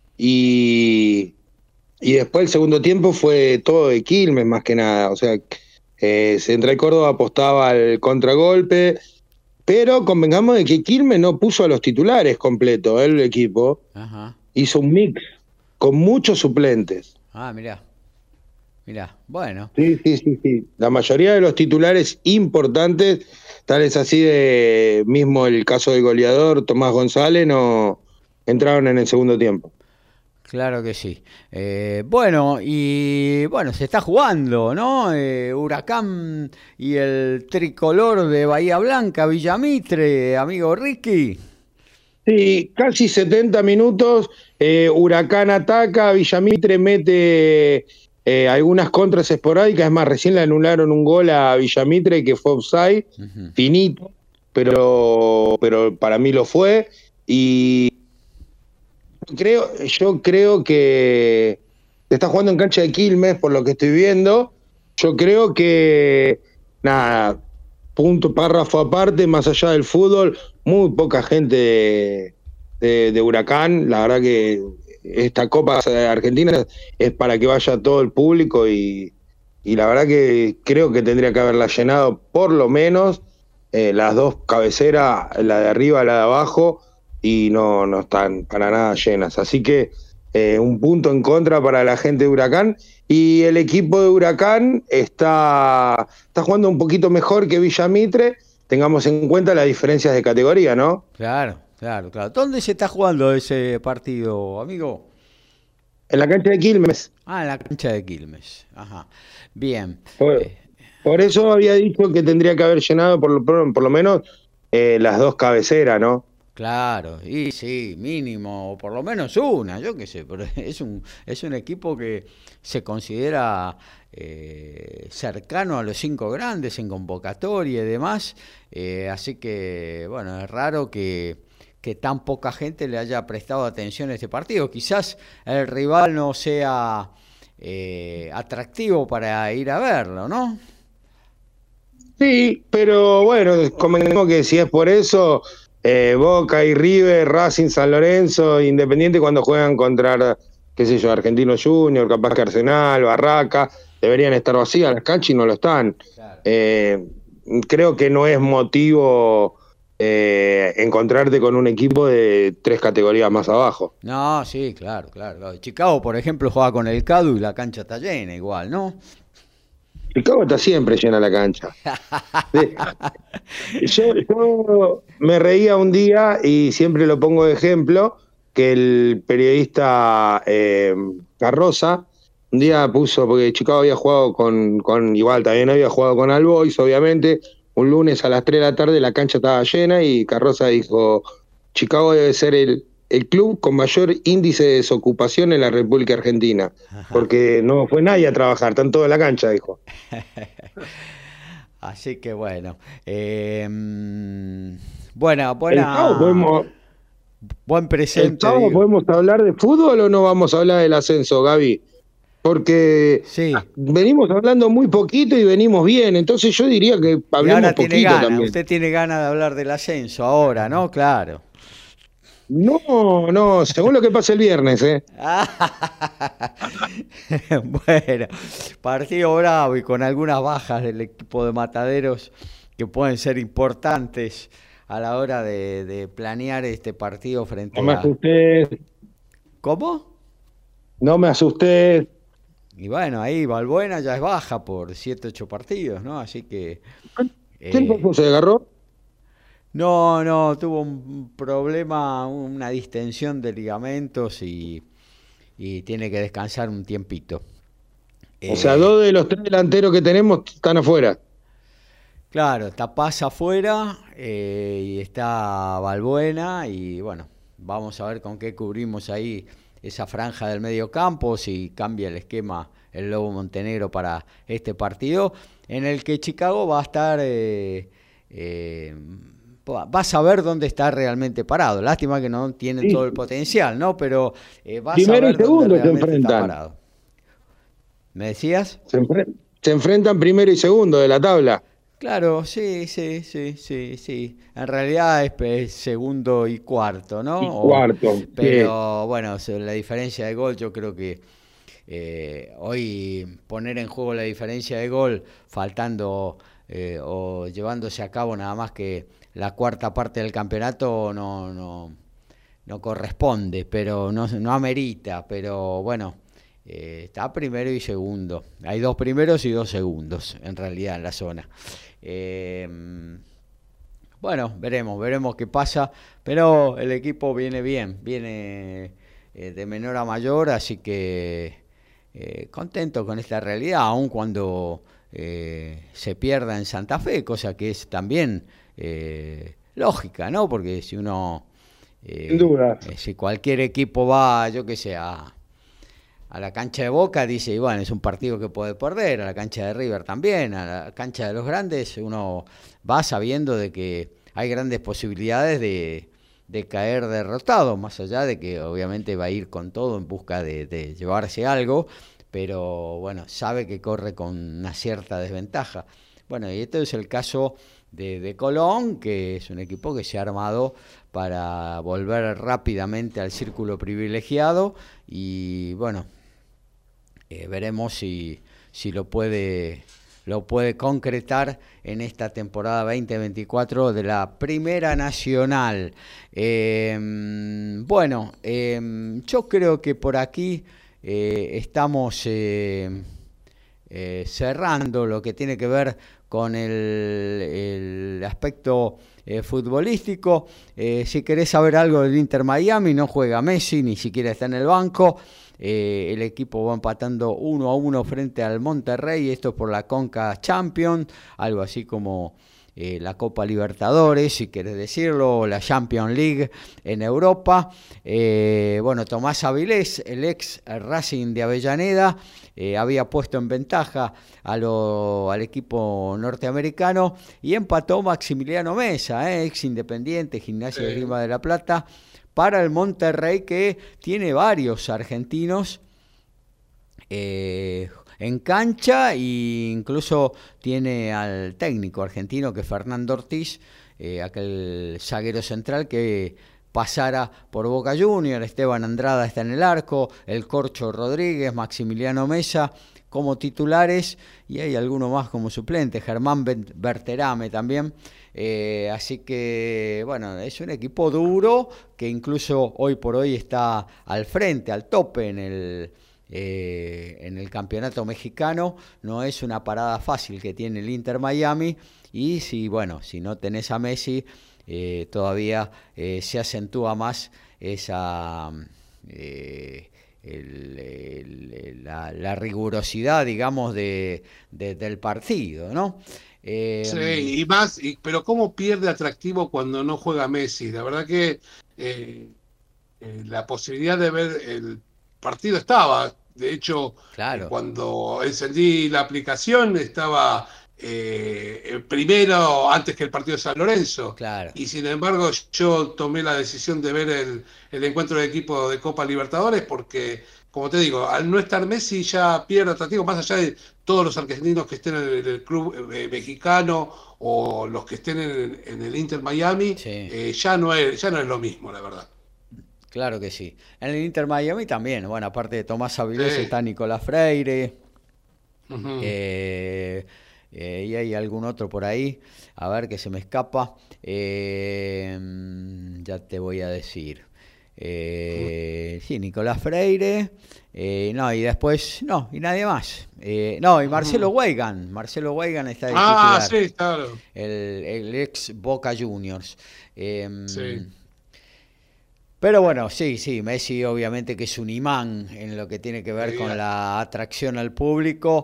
y, y después el segundo tiempo fue todo de Quilmes más que nada. O sea, eh, Central Córdoba apostaba al contragolpe, pero convengamos de que Quilmes no puso a los titulares completo, el equipo. Ajá. Hizo un mix con muchos suplentes. Ah, mirá. Mirá, bueno. Sí, sí, sí, sí. La mayoría de los titulares importantes, tal es así de mismo el caso del goleador Tomás González, no entraron en el segundo tiempo. Claro que sí. Eh, bueno, y bueno, se está jugando, ¿no? Eh, Huracán y el tricolor de Bahía Blanca, Villamitre, amigo Ricky. Sí, casi setenta minutos, eh, Huracán ataca, Villamitre mete... Eh, algunas contras esporádicas, es más, recién le anularon un gol a Villamitre que fue offside, uh-huh. finito, pero, pero para mí lo fue, y creo, yo creo que se está jugando en cancha de Quilmes, por lo que estoy viendo. Yo creo que, nada, punto, párrafo aparte, más allá del fútbol, muy poca gente de, de, de Huracán, la verdad que esta Copa Argentina es para que vaya todo el público, y, y la verdad que creo que tendría que haberla llenado por lo menos eh, las dos cabeceras, la de arriba, la de abajo, y no, no están para nada llenas. Así que eh, un punto en contra para la gente de Huracán, y el equipo de Huracán está, está jugando un poquito mejor que Villa Mitre. Tengamos en cuenta las diferencias de categoría, ¿no? Claro, claro, claro. ¿Dónde se está jugando ese partido, amigo? En la cancha de Quilmes. Ah, en la cancha de Quilmes. Ajá. Bien. Por, Eh, por eso había dicho que tendría que haber llenado por lo, por, por lo menos eh, las dos cabeceras, ¿no? Claro, y sí, mínimo, o por lo menos una, yo qué sé, pero es un, es un equipo que se considera eh, cercano a los cinco grandes en convocatoria y demás, eh, así que, bueno, es raro que, que tan poca gente le haya prestado atención a este partido. Quizás el rival no sea eh, atractivo para ir a verlo, ¿no? Sí, pero bueno, convengamos que si es por eso, eh, Boca y River, Racing, San Lorenzo, Independiente, cuando juegan contra, qué sé yo, Argentino Junior, capaz que Arsenal, Barraca, deberían estar vacías las canchas y no lo están. Claro. Eh, creo que no es motivo eh, encontrarte con un equipo de tres categorías más abajo. No, sí, claro, claro, claro. Chicago, por ejemplo, juega con el Cadu y la cancha está llena igual, ¿no? Chicago está siempre llena la cancha. De, yo, yo me reía un día, y siempre lo pongo de ejemplo, que el periodista eh, Carroza un día puso, porque Chicago había jugado con, con, igual también había jugado con All Boys, obviamente, un lunes a las tres de la tarde la cancha estaba llena, y Carroza dijo, Chicago debe ser el, el club con mayor índice de desocupación en la República Argentina, porque no fue nadie a trabajar, están todos en la cancha, dijo. Así que bueno, eh, buena, El buena, sábado podemos, buen el presente, sábado digo. podemos hablar de fútbol, o no vamos a hablar del ascenso, Gaby, porque Sí, venimos hablando muy poquito y venimos bien, entonces yo diría que y hablemos ahora tiene poquito ganas, también. usted tiene ganas de hablar del ascenso ahora, ¿no? Claro. No, no, según lo que pase el viernes, ¿eh? Bueno, partido bravo y con algunas bajas del equipo de Mataderos que pueden ser importantes a la hora de, de planear este partido frente No me a... asusté, ¿Cómo? no me asusté. Y bueno, ahí Balbuena ya es baja por siete ocho partidos, ¿no? Así que... ¿Qué eh, pasó? ¿Se agarró? no, no, tuvo un problema, una distensión de ligamentos y, y tiene que descansar un tiempito. O sea, Eh, dos de los tres delanteros que tenemos están afuera. Claro, está Paz afuera eh, y está Balbuena y bueno, vamos a ver con qué cubrimos ahí esa franja del medio campo, si cambia el esquema el Lobo Montenegro para este partido, en el que Chicago va a estar, eh, eh, va a saber dónde está realmente parado. Lástima que no tiene Sí. todo el potencial, ¿no? Pero eh, va a Primero y saber dónde segundo se realmente está enfrentan. parado. ¿Me decías? Se, enfre- se enfrentan primero y segundo de la tabla. Claro, sí, sí, sí, sí, sí. En realidad es, es segundo y cuarto, ¿no? Y O- cuarto. Sí. pero bueno, so- la diferencia de gol, yo creo que eh, hoy poner en juego la diferencia de gol, faltando eh, o llevándose a cabo nada más que la cuarta parte del campeonato, no, no, no corresponde, pero no, no amerita, pero bueno. Eh, está primero y segundo. Hay dos primeros y dos segundos, en realidad, en la zona. Eh, bueno, veremos, veremos qué pasa. Pero el equipo viene bien, viene eh, de menor a mayor, así que eh, contento con esta realidad, aun cuando eh, se pierda en Santa Fe, cosa que es también eh, lógica, ¿no? Porque si uno... eh, Sin duda. eh, si cualquier equipo va, yo qué sé, a... a la cancha de Boca, dice, y bueno, es un partido que puede perder, a la cancha de River también, a la cancha de los grandes, uno va sabiendo de que hay grandes posibilidades de, de caer derrotado, más allá de que obviamente va a ir con todo en busca de, de llevarse algo, pero bueno, sabe que corre con una cierta desventaja. Bueno, y este es el caso de, de Colón, que es un equipo que se ha armado para volver rápidamente al círculo privilegiado y bueno, Eh, veremos si, si lo puede lo puede concretar en esta temporada veinte veinticuatro de la Primera Nacional. Eh, bueno, eh, yo creo que por aquí eh, estamos eh, eh, cerrando lo que tiene que ver con el, el aspecto eh, futbolístico. Eh, si querés saber algo del Inter Miami, no juega Messi, ni siquiera está en el banco. Eh, el equipo va empatando uno a uno frente al Monterrey, esto es por la Conca Champions, algo así como eh, la Copa Libertadores, si querés decirlo, o la Champions League en Europa. Eh, bueno, Tomás Avilés, el ex Racing de Avellaneda, eh, había puesto en ventaja a lo, al equipo norteamericano y empató Maximiliano Mesa, eh, ex Independiente, Gimnasia de Grima de la Plata, para el Monterrey, que tiene varios argentinos eh, en cancha, e incluso tiene al técnico argentino, que es Fernando Ortiz, eh, aquel zaguero central que pasara por Boca Juniors. Esteban Andrada está en el arco, el Corcho Rodríguez, Maximiliano Mesa como titulares, y hay alguno más como suplente, Germán Berterame también. Eh, así que, bueno, es un equipo duro que incluso hoy por hoy está al frente, al tope en el, eh, en el campeonato mexicano. No es una parada fácil que tiene el Inter Miami, y si, bueno, si no tenés a Messi, eh, todavía eh, se acentúa más esa... Eh, El, el, la, la rigurosidad, digamos, de, de, del partido, ¿no? Eh, sí, y más, y, pero cómo pierde atractivo cuando no juega Messi. La verdad que eh, eh, la posibilidad de ver el partido estaba. De hecho, claro. eh, cuando encendí la aplicación estaba eh, primero antes que el partido de San Lorenzo. Claro. Y sin embargo yo tomé la decisión de ver el, el encuentro del equipo de Copa Libertadores porque, como te digo, al no estar Messi ya pierde atractivo, más allá de todos los argentinos que estén en el, el club eh, mexicano o los que estén en, en el Inter Miami, sí. eh, ya, no es, ya no es lo mismo, la verdad. Claro que sí. En el Inter Miami también, bueno, aparte de Tomás Avilés sí. está Nicolás Freire, uh-huh. eh, eh, y hay algún otro por ahí, a ver que se me escapa, eh, ya te voy a decir. Eh, sí, Nicolás Freire, eh, no, y después, no, y nadie más. Eh, no, y Marcelo uh-huh. Weigan, Marcelo Weigan está de ah, titular, sí, claro. El, el ex Boca Juniors. Eh, sí. Pero bueno, sí, sí, Messi obviamente que es un imán en lo que tiene que ver sí, con la atracción al público,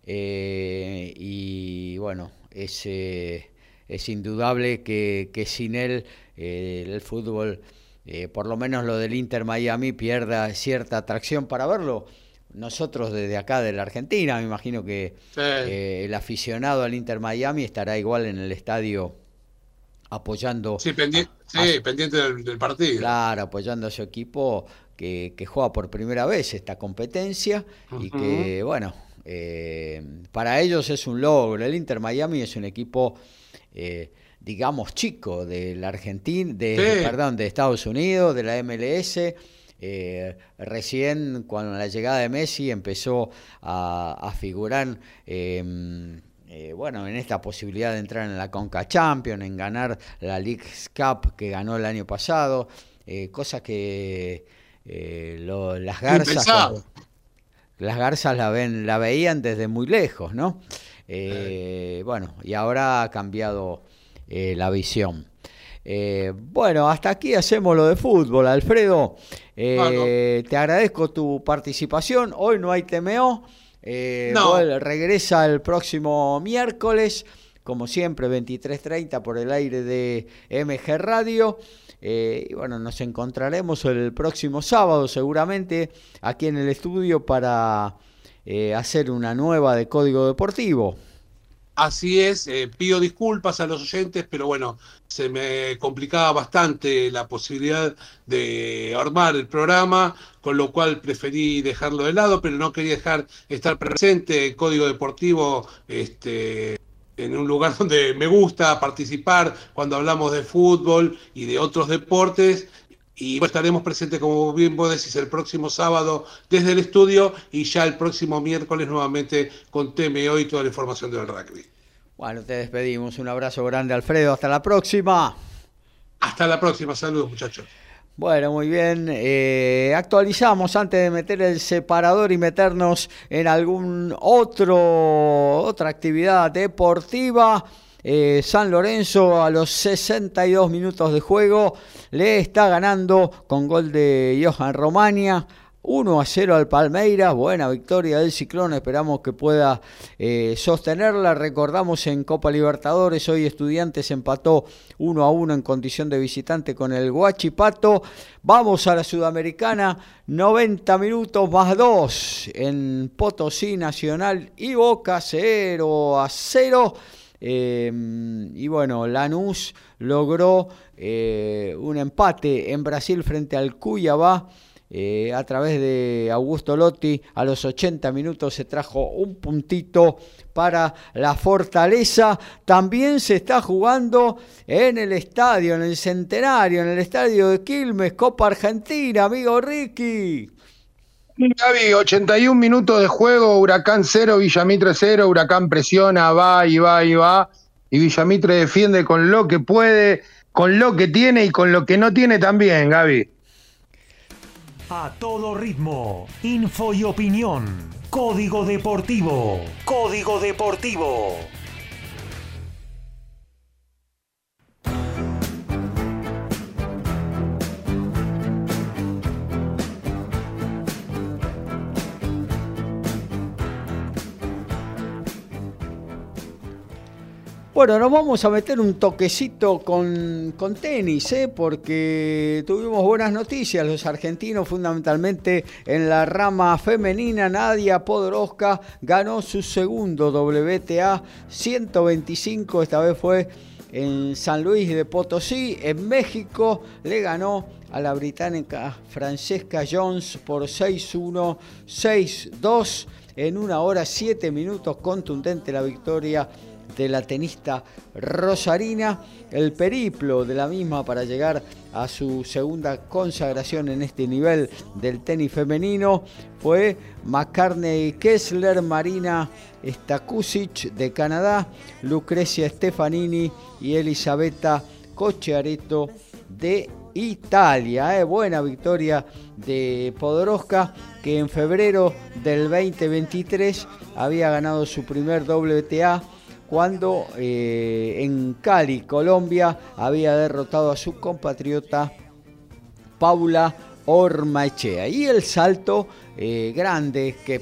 eh, y bueno, es, eh, es indudable que, que sin él eh, el fútbol, eh, por lo menos lo del Inter Miami, pierda cierta atracción para verlo. Nosotros desde acá de la Argentina, me imagino que sí. eh, el aficionado al Inter Miami estará igual en el estadio apoyando sí, pendiente, a, sí, a, pendiente del, del partido. Claro, apoyando a su equipo que, que juega por primera vez esta competencia uh-huh. y que, bueno, eh, para ellos es un logro. El Inter Miami es un equipo, eh, digamos, chico de la Argentina, de, sí. perdón, de Estados Unidos, de la M L S. Eh, recién, cuando la llegada de Messi empezó a, a figurar... Eh, Eh, bueno, en esta posibilidad de entrar en la Conca Champions, en ganar la League Cup que ganó el año pasado, eh, cosa que eh, lo, las garzas cuando, las garzas la ven, la veían desde muy lejos, ¿no? Eh, eh. Bueno, y ahora ha cambiado eh, la visión. Eh, bueno, hasta aquí hacemos lo de fútbol, Alfredo. Eh, bueno. Te agradezco tu participación. Hoy no hay T M O. Eh, no. Bueno, regresa el próximo miércoles, como siempre, veintitrés treinta por el aire de M G Radio. Eh, y bueno, nos encontraremos el próximo sábado, seguramente, aquí en el estudio para eh, hacer una nueva de Código Deportivo. Así es, eh, pido disculpas a los oyentes, pero bueno, se me complicaba bastante la posibilidad de armar el programa, con lo cual preferí dejarlo de lado, pero no quería dejar estar presente en Código Deportivo, este, en un lugar donde me gusta participar cuando hablamos de fútbol y de otros deportes. Y estaremos presentes, como bien vos decís, el próximo sábado desde el estudio y ya el próximo miércoles nuevamente con T M O y toda la información del rugby. Bueno, te despedimos. Un abrazo grande, Alfredo. Hasta la próxima. Hasta la próxima. Saludos, muchachos. Bueno, muy bien. Eh, actualizamos antes de meter el separador y meternos en algún otro otra actividad deportiva. Eh, San Lorenzo a los sesenta y dos minutos de juego le está ganando con gol de Johan Romagna uno a cero al Palmeiras. Buena victoria del Ciclón, esperamos que pueda eh, sostenerla. Recordamos en Copa Libertadores, hoy Estudiantes empató uno a uno en condición de visitante con el Huachipato. Vamos a la Sudamericana, noventa minutos más dos en Potosí, Nacional y Boca, cero a cero. Eh, y bueno, Lanús logró eh, un empate en Brasil frente al Cuiabá. Eh, a través de Augusto Lotti, a los ochenta minutos se trajo un puntito para la Fortaleza. También se está jugando en el estadio, en el Centenario, en el estadio de Quilmes, Copa Argentina, amigo Ricky. Gaby, ochenta y un minutos de juego, Huracán cero, Villamitre cero, Huracán presiona, va y va y va, y Villamitre defiende con lo que puede, con lo que tiene y con lo que no tiene también, Gaby. A todo ritmo, info y opinión. Código Deportivo. Código Deportivo. Bueno, nos vamos a meter un toquecito con, con tenis, ¿eh? Porque tuvimos buenas noticias. Los argentinos, fundamentalmente en la rama femenina, Nadia Podoroska ganó su segundo W T A ciento veinticinco, esta vez fue en San Luis de Potosí, en México. Le ganó a la británica Francesca Jones por seis uno, seis dos, en una hora siete minutos, contundente la victoria de la tenista rosarina. El periplo de la misma para llegar a su segunda consagración en este nivel del tenis femenino fue McCartney Kessler, Marina Stakusic de Canadá, Lucrecia Stefanini y Elisabetta Cocciaretto de Italia. Eh, buena victoria de Podoroska, que en febrero del veinte veintitrés había ganado su primer W T A cuando eh, en Cali, Colombia, había derrotado a su compatriota Paula Ormaechea. Y el salto eh, grande que,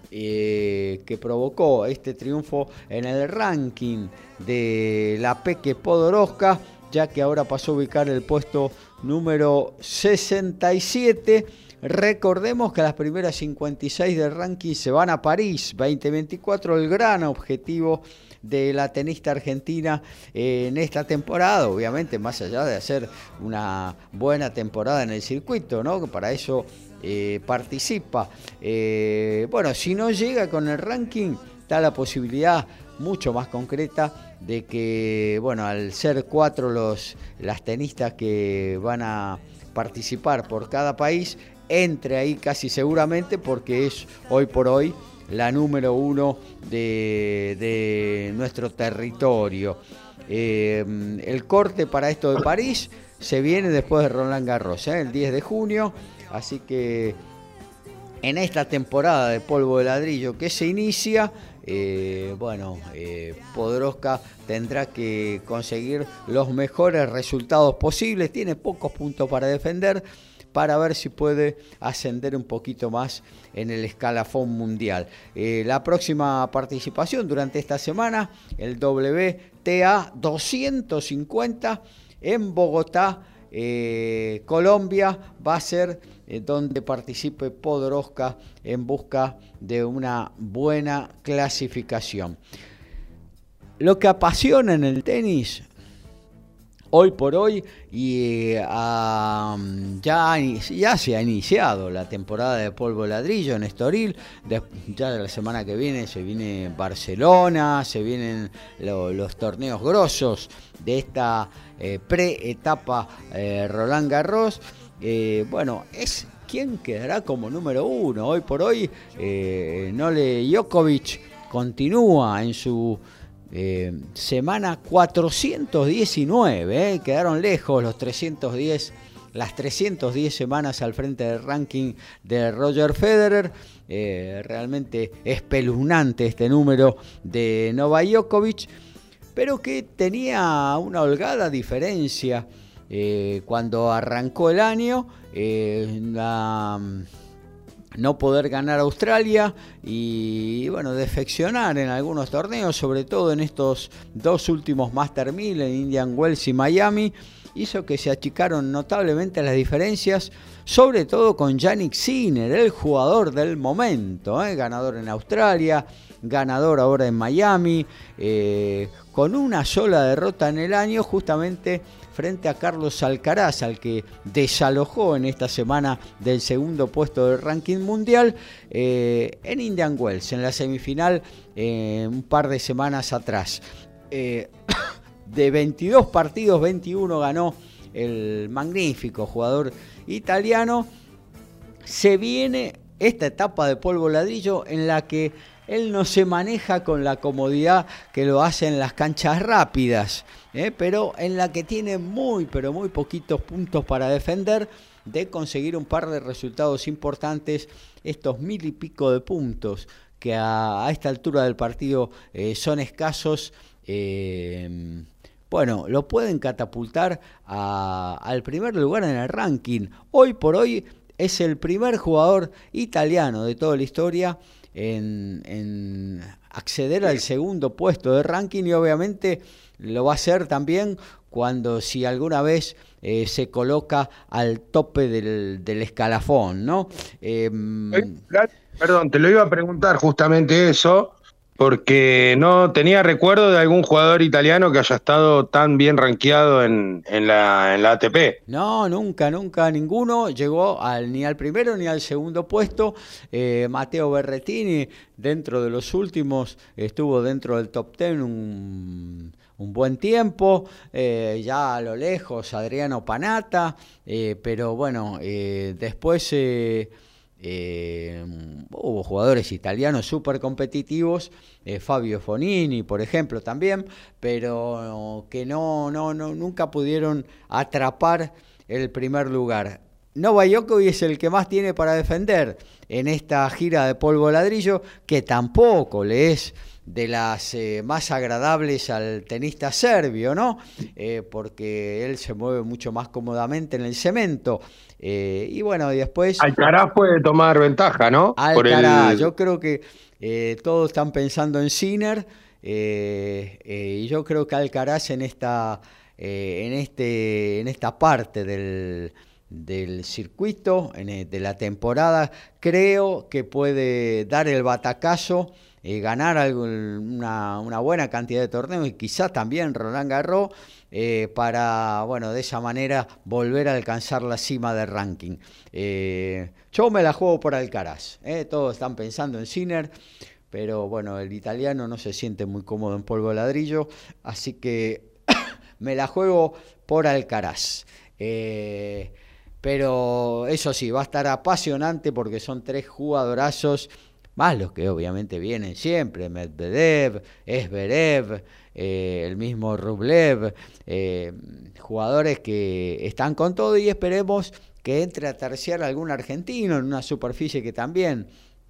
eh, que provocó este triunfo en el ranking de la Peque Podoroska, ya que ahora pasó a ubicar el puesto número sesenta y siete. Recordemos que las primeras cincuenta y seis del ranking se van a París veinte veinticuatro, el gran objetivo de la tenista argentina en esta temporada, obviamente más allá de hacer una buena temporada en el circuito, ¿no? Que para eso eh, participa. Eh, bueno, si no llega con el ranking, está la posibilidad mucho más concreta de que, bueno, al ser cuatro los, las tenistas que van a participar por cada país, entre ahí casi seguramente, porque es hoy por hoy la número uno de, de nuestro territorio. Eh, el corte para esto de París se viene después de Roland Garros, ¿eh? El diez de junio, así que en esta temporada de polvo de ladrillo que se inicia, eh, bueno, eh, Podoroska tendrá que conseguir los mejores resultados posibles, tiene pocos puntos para defender, para ver si puede ascender un poquito más en el escalafón mundial. Eh, la próxima participación durante esta semana, el W T A doscientos cincuenta en Bogotá, eh, Colombia, va a ser eh, donde participe Podoroska en busca de una buena clasificación. Lo que apasiona en el tenis hoy por hoy, y eh, um, ya, ya se ha iniciado la temporada de polvo de ladrillo en Estoril. De, ya de la semana que viene se viene Barcelona, se vienen lo, los torneos grosos de esta eh, pre-etapa eh, Roland Garros. eh, bueno, es quién quedará como número uno. Hoy por hoy, eh, Novak Djokovic continúa en su eh, semana cuatrocientos diecinueve, eh, quedaron lejos los trescientos diez, las trescientas diez semanas al frente del ranking de Roger Federer. Eh, realmente espeluznante este número de Novak Djokovic, pero que tenía una holgada diferencia eh, cuando arrancó el año, eh, la, no poder ganar Australia y bueno, defeccionar en algunos torneos, sobre todo en estos dos últimos Master mil, en Indian Wells y Miami, hizo que se achicaron notablemente las diferencias, sobre todo con Jannik Sinner, el jugador del momento, ¿eh? ganador en Australia, ganador ahora en Miami, eh, con una sola derrota en el año, justamente frente a Carlos Alcaraz, al que desalojó en esta semana del segundo puesto del ranking mundial, eh, en Indian Wells, en la semifinal, eh, un par de semanas atrás. Eh, de veintidós partidos, veintiuno ganó el magnífico jugador italiano. Se viene esta etapa de polvo ladrillo en la que él no se maneja con la comodidad que lo hace en las canchas rápidas, ¿eh? pero en la que tiene muy, pero muy poquitos puntos para defender de conseguir un par de resultados importantes, estos mil y pico de puntos que a, a esta altura del partido eh, son escasos. Eh, bueno, lo pueden catapultar a, al primer lugar en el ranking. Hoy por hoy es el primer jugador italiano de toda la historia en, en acceder al segundo puesto de ranking, y obviamente lo va a hacer también cuando, si alguna vez eh, se coloca al tope del, del escalafón, ¿no? Eh, Perdón, te lo iba a preguntar justamente eso, porque no tenía recuerdo de algún jugador italiano que haya estado tan bien rankeado en, en, la, en la A T P. No, nunca, nunca ninguno llegó al, ni al primero ni al segundo puesto. Eh, Matteo Berrettini, dentro de los últimos, estuvo dentro del top ten un, un buen tiempo. Eh, ya a lo lejos, Adriano Panatta, eh, pero bueno, eh, después... Eh, Eh, hubo jugadores italianos súper competitivos, eh, Fabio Fonini por ejemplo también, pero que no, no, no, nunca pudieron atrapar el primer lugar. Novak Djokovic es el que más tiene para defender en esta gira de polvo ladrillo, que tampoco le es de las eh, más agradables al tenista serbio, ¿no? Eh, porque él se mueve mucho más cómodamente en el cemento. Eh, y bueno, y después... Alcaraz puede tomar ventaja, ¿no? Alcaraz, Por el... yo creo que eh, todos están pensando en Sinner, eh, eh, y yo creo que Alcaraz en esta, eh, en este, en esta parte del... del circuito, en, de la temporada, creo que puede dar el batacazo, eh, ganar algo, una, una buena cantidad de torneos y quizás también Roland Garros, eh, para, bueno, de esa manera volver a alcanzar la cima del ranking. Eh, yo me la juego por Alcaraz, eh, todos están pensando en Sinner, pero bueno, el italiano no se siente muy cómodo en polvo de ladrillo, así que me la juego por Alcaraz. Eh, Pero eso sí, va a estar apasionante porque son tres jugadorazos, más los que obviamente vienen siempre, Medvedev, Zverev, eh, el mismo Rublev, eh, jugadores que están con todo, y esperemos que entre a terciar algún argentino en una superficie que también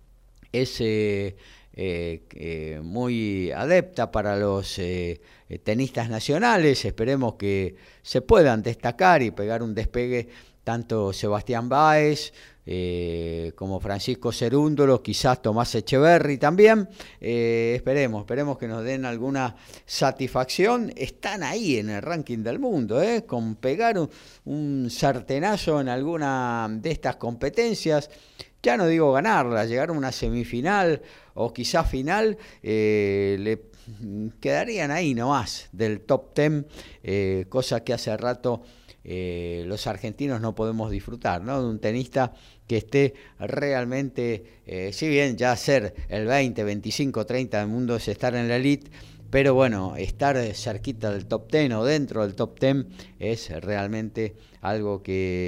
es eh, eh, eh, muy adepta para los eh, tenistas nacionales. Esperemos que se puedan destacar y pegar un despegue tanto Sebastián Báez eh, como Francisco Cerúndolo, quizás Tomás Echeverry también. Eh, esperemos, esperemos que nos den alguna satisfacción. Están ahí en el ranking del mundo, eh, con pegar un, un sartenazo en alguna de estas competencias. Ya no digo ganarla, llegar a una semifinal o quizás final, eh, le quedarían ahí nomás del top ten, eh, cosa que hace rato Eh, los argentinos no podemos disfrutar, ¿no? De un tenista que esté realmente, eh, si bien ya ser el veinte, veinticinco, treinta del mundo es estar en la elite, pero bueno, estar cerquita del top ten o dentro del top ten es realmente algo que,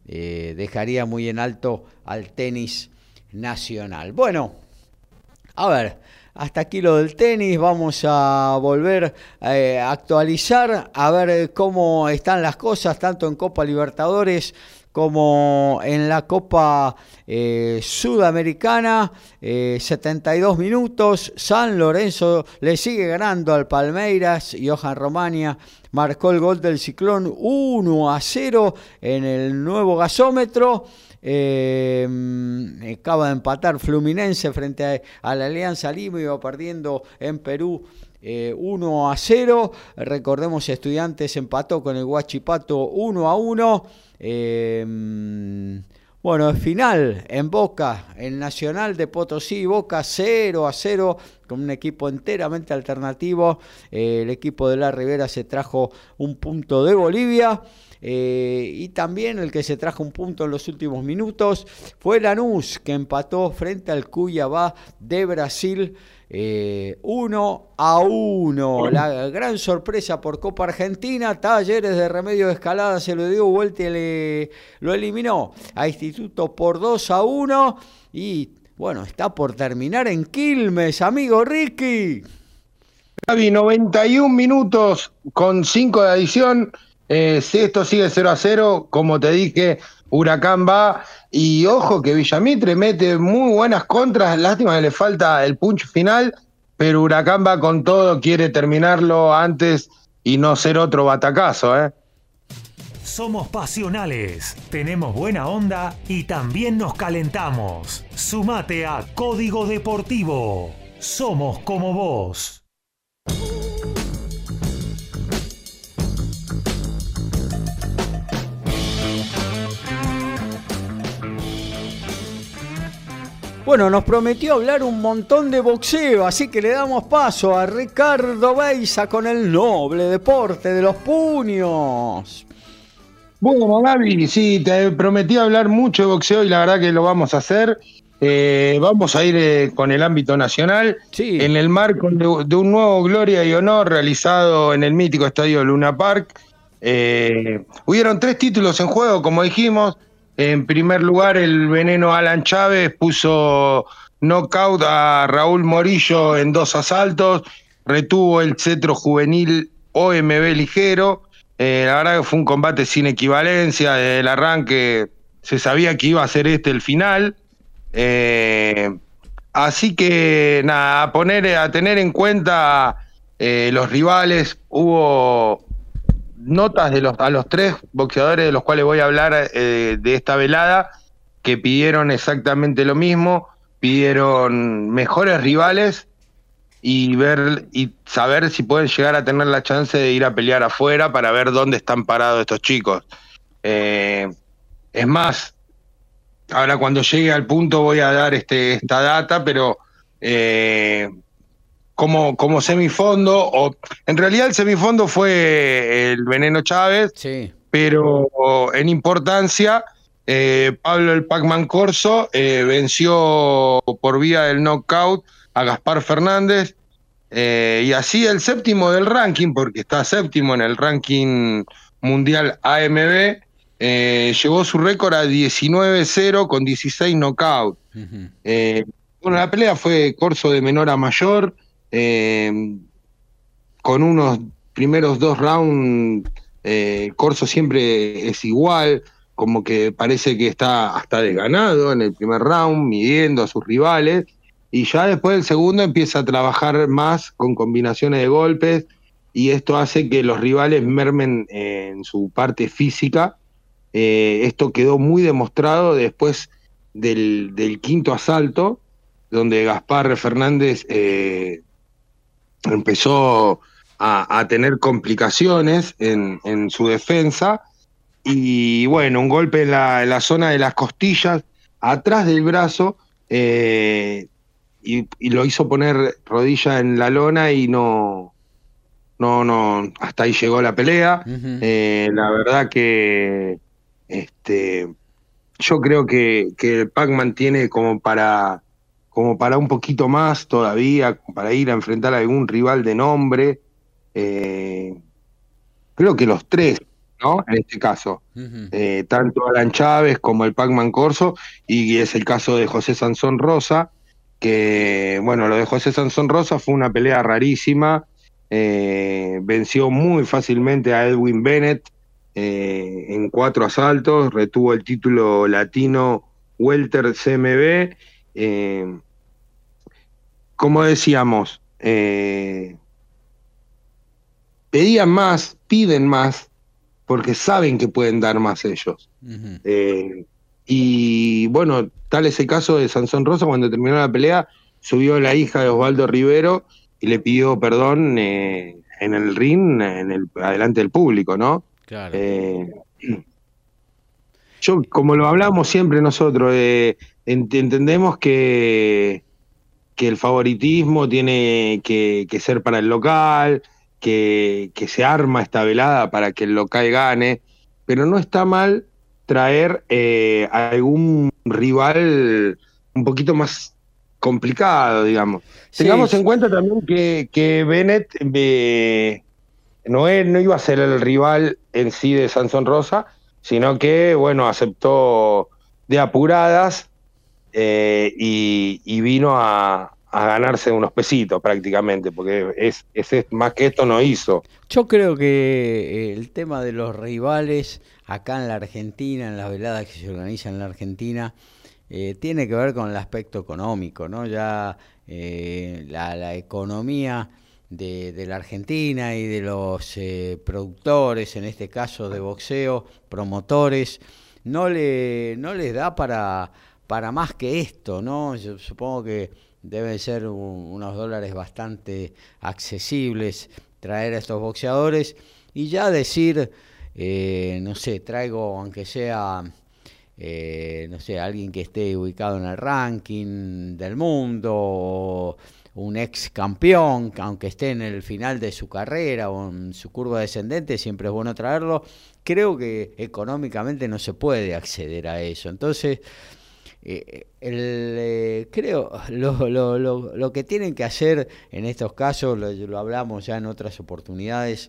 eh, dejaría muy en alto al tenis nacional. Bueno, a ver, hasta aquí lo del tenis, vamos a volver eh, a actualizar, a ver cómo están las cosas, tanto en Copa Libertadores como en la Copa eh, Sudamericana. eh, setenta y dos minutos, San Lorenzo le sigue ganando al Palmeiras, Johan Romania marcó el gol del Ciclón uno a cero en el nuevo gasómetro. Eh, acaba de empatar Fluminense frente a, a la Alianza Lima, iba perdiendo en Perú eh, uno a cero. Recordemos, Estudiantes empató con el Huachipato uno a uno. Eh, bueno, el final en Boca, el Nacional de Potosí, Boca cero a cero, con un equipo enteramente alternativo. Eh, el equipo de La Ribera se trajo un punto de Bolivia. Eh, y también el que se trajo un punto en los últimos minutos fue Lanús, que empató frente al Cuiabá de Brasil eh, uno a uno. La gran sorpresa por Copa Argentina, Talleres de Remedio de Escalada se lo dio vuelta y le, lo eliminó a Instituto por dos a uno. Y bueno, está por terminar en Quilmes, amigo Ricky. Gaby, noventa y un minutos con cinco de adición. Eh, si esto sigue cero a cero, como te dije, Huracán va. Y ojo que Villamitre mete muy buenas contras. Lástima que le falta el punch final, pero Huracán va con todo, quiere terminarlo antes y no ser otro batacazo, ¿eh? Somos pasionales, tenemos buena onda y también nos calentamos. Sumate a Código Deportivo. Somos como vos. Bueno, nos prometió hablar un montón de boxeo, así que le damos paso a Ricardo Beiza con el noble deporte de los puños. Bueno, Gaby, sí, te prometí hablar mucho de boxeo y la verdad que lo vamos a hacer. Eh, vamos a ir eh, con el ámbito nacional, sí, en el marco de, de un nuevo Gloria y Honor realizado en el mítico estadio Luna Park. Eh, hubieron tres títulos en juego, como dijimos. En primer lugar, el veneno Alan Chávez puso knockout a Raúl Morillo en dos asaltos, retuvo el cetro juvenil O M B ligero. Eh, la verdad que fue un combate sin equivalencia. Desde el arranque se sabía que iba a ser este el final. Eh, así que nada, a poner, a tener en cuenta eh, los rivales. Hubo notas de los a los tres boxeadores de los cuales voy a hablar eh, de esta velada, que pidieron exactamente lo mismo, pidieron mejores rivales y ver y saber si pueden llegar a tener la chance de ir a pelear afuera para ver dónde están parados estos chicos. Eh, es más, ahora cuando llegue al punto voy a dar este esta data, pero eh, Como, como semifondo, o en realidad el semifondo fue el Veneno Chávez, sí, pero en importancia eh, Pablo el Pac-Man Corso eh, venció por vía del knockout a Gaspar Fernández, eh, y así el séptimo del ranking, porque está séptimo en el ranking mundial A M B, eh, llevó su récord a diecinueve cero con dieciséis knockouts. Uh-huh. eh, bueno, la pelea fue Corso de menor a mayor. Eh, con unos primeros dos rounds, eh, Corso siempre es igual, como que parece que está hasta desganado en el primer round, midiendo a sus rivales, y ya después del segundo empieza a trabajar más con combinaciones de golpes, y esto hace que los rivales mermen en su parte física. Eh, esto quedó muy demostrado después del, del quinto asalto, donde Gaspar Fernández eh, empezó a, a tener complicaciones en, en su defensa, y bueno, un golpe en la, en la zona de las costillas, atrás del brazo, eh, y, y lo hizo poner rodilla en la lona, y no, no, no, hasta ahí llegó la pelea. Uh-huh. Eh, la verdad que este, yo creo que, que el Pac-Man tiene como para... como para un poquito más todavía, para ir a enfrentar a algún rival de nombre. Eh, creo que los tres ¿no? En este caso. Ujú. Eh, tanto Alan Chávez como el Pac-Man Corso, y es el caso de José Sansón Rosa, que, bueno, lo de José Sansón Rosa fue una pelea rarísima, eh, venció muy fácilmente a Edwin Bennett eh, en cuatro asaltos, retuvo el título latino Welter C M B, eh, como decíamos, eh, pedían más, piden más, porque saben que pueden dar más ellos. Ujú. Eh, y bueno, tal es el caso de Sansón Rosa. Cuando terminó la pelea, subió la hija de Osvaldo Rivero y le pidió perdón eh, en el ring, en el, adelante del público, ¿no? Claro. Eh, yo, como lo hablamos siempre nosotros, eh, ent- entendemos que, que el favoritismo tiene que, que ser para el local, que, que se arma esta velada para que el local gane, pero no está mal traer eh, a algún rival un poquito más complicado, digamos. Sí, Tengamos sí. en cuenta también que, que Bennett eh, no, es- no iba a ser el rival en sí de Sansón Rosa, sino que, bueno, aceptó de apuradas eh, y, y vino a, a ganarse unos pesitos prácticamente, porque es, es, es- más que esto no hizo. Yo creo que eh, el tema de los rivales acá en la Argentina, en las veladas que se organizan en la Argentina, eh, tiene que ver con el aspecto económico, ¿no? Ya eh, la, la economía de, de la Argentina y de los eh, productores, en este caso de boxeo, promotores, no le, no les da para, para más que esto, ¿no? Yo supongo que deben ser un- unos dólares bastante accesibles traer a estos boxeadores y ya decir, eh, no sé, traigo aunque sea, eh, no sé, alguien que esté ubicado en el ranking del mundo, o un ex campeón, que aunque esté en el final de su carrera o en su curva descendente, siempre es bueno traerlo. Creo que económicamente no se puede acceder a eso. Entonces, eh, el, eh, creo lo, lo, lo, lo que tienen que hacer en estos casos, lo, lo hablamos ya en otras oportunidades,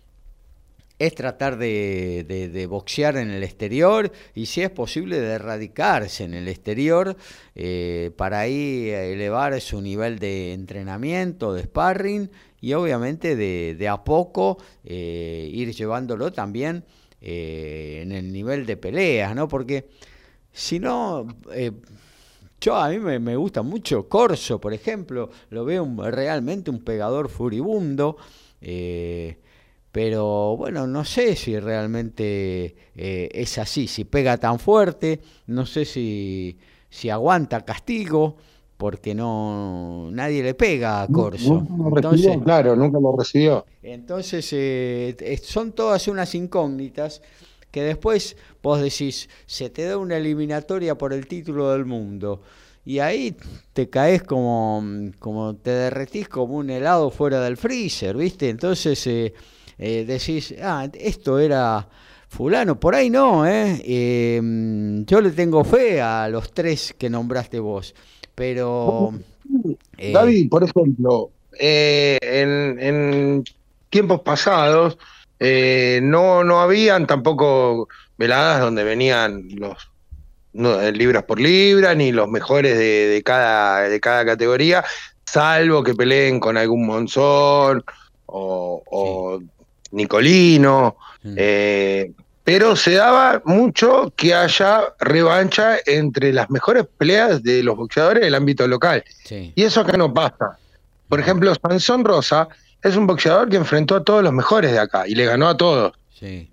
es tratar de, de, de boxear en el exterior y si es posible de erradicarse en el exterior eh, para ahí elevar su nivel de entrenamiento, de sparring y obviamente de, de a poco eh, ir llevándolo también eh, en el nivel de peleas, ¿no? Porque si no, eh, yo a mí me, me gusta mucho Corso, por ejemplo, lo veo un- realmente un pegador furibundo, eh, pero bueno, no sé si realmente eh, es así, si pega tan fuerte, no sé si, si aguanta castigo, porque no nadie le pega a Nu- Corso. Nunca lo Entonces, recibió, claro, nunca lo recibió. entonces eh, eh, son todas unas incógnitas que después vos decís, se te da una eliminatoria por el título del mundo y ahí te caes como, como te derretís como un helado fuera del freezer, ¿viste? Entonces eh, eh, decís, ah, esto era fulano, por ahí no, ¿eh? Eh, yo le tengo fe a los tres que nombraste vos, pero... eh, David, por ejemplo, eh, en, en tiempos pasados eh, no, no habían tampoco veladas donde venían los no, eh, libras por libra, ni los mejores de, de cada, de cada categoría, salvo que peleen con algún Monzón o, sí. o Nicolino. Mm. eh, pero se daba mucho que haya revancha entre las mejores peleas de los boxeadores del ámbito local. Sí. Y eso acá no pasa. Por Ujú. ejemplo, Sansón Rosa es un boxeador que enfrentó a todos los mejores de acá y le ganó a todos. Sí.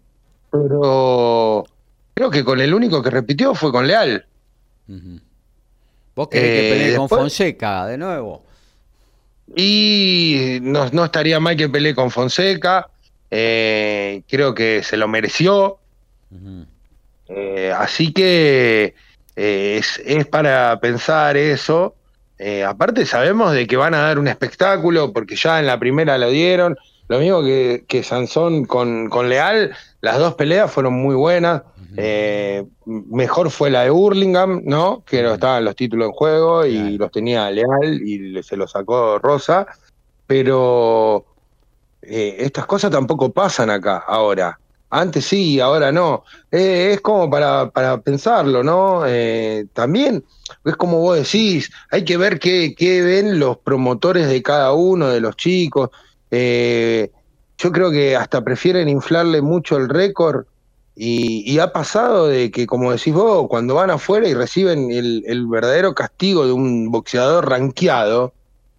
Pero creo que con el único que repitió fue con Leal. Ujú. ¿Vos querés que Eh, pelee con después, Fonseca de nuevo? y no, no estaría mal que pelee con Fonseca. Eh, creo que se lo mereció. Ujú. Eh, así que eh, es, es para pensar eso. Eh, aparte sabemos de que van a dar un espectáculo porque ya en la primera lo dieron. Lo mismo que, que Sansón con, con Leal, las dos peleas fueron muy buenas. Ujú. Eh, mejor fue la de Hurlingham, ¿no? Que no Ujú. estaban los títulos en juego y Claro. los tenía Leal y le- se los sacó Rosa. Pero eh, estas cosas tampoco pasan acá ahora. Antes sí, ahora no. Eh, es como para, para pensarlo, ¿no? Eh, también es como vos decís, hay que ver qué, qué ven los promotores de cada uno de los chicos. Eh, yo creo que hasta prefieren inflarle mucho el récord y, y ha pasado de que, como decís vos, cuando van afuera y reciben el, el verdadero castigo de un boxeador rankeado,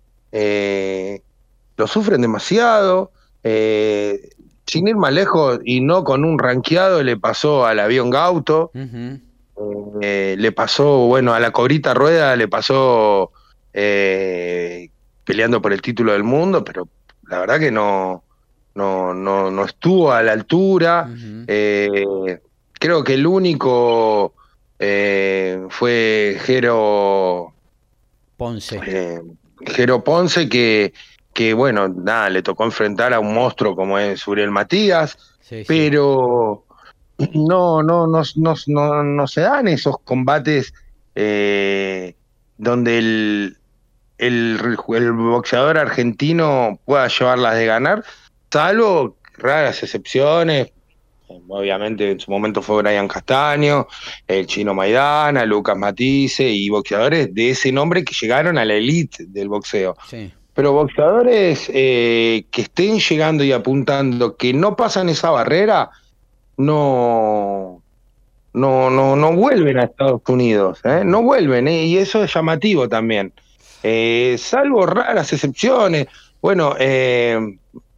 eh, lo sufren demasiado. Eh, sin ir más lejos y no con un rankeado, le pasó al Avión Gauto, uh-huh. eh, le pasó, bueno, a la Cobrita Rueda le pasó eh, peleando por el título del mundo, pero la verdad que no, no, no, no estuvo a la altura. Uh-huh. Eh, creo que el único eh, fue Jero Ponce. Eh, Jero Ponce que que bueno, nada, le tocó enfrentar a un monstruo como es Uriel Matías, sí, pero sí. No, no, no, no, no, no se dan esos combates eh, donde el, el, el boxeador argentino pueda llevarlas de ganar, salvo raras excepciones. Obviamente en su momento fue Brian Castaño, el Chino Maidana, Lucas Matisse y boxeadores de ese nombre que llegaron a la elite del boxeo. Sí. Pero boxeadores eh, que estén llegando y apuntando, que no pasan esa barrera, no, no, no, no vuelven a Estados Unidos, ¿eh? No vuelven, ¿eh? Y eso es llamativo también. Eh, salvo raras excepciones. Bueno, eh,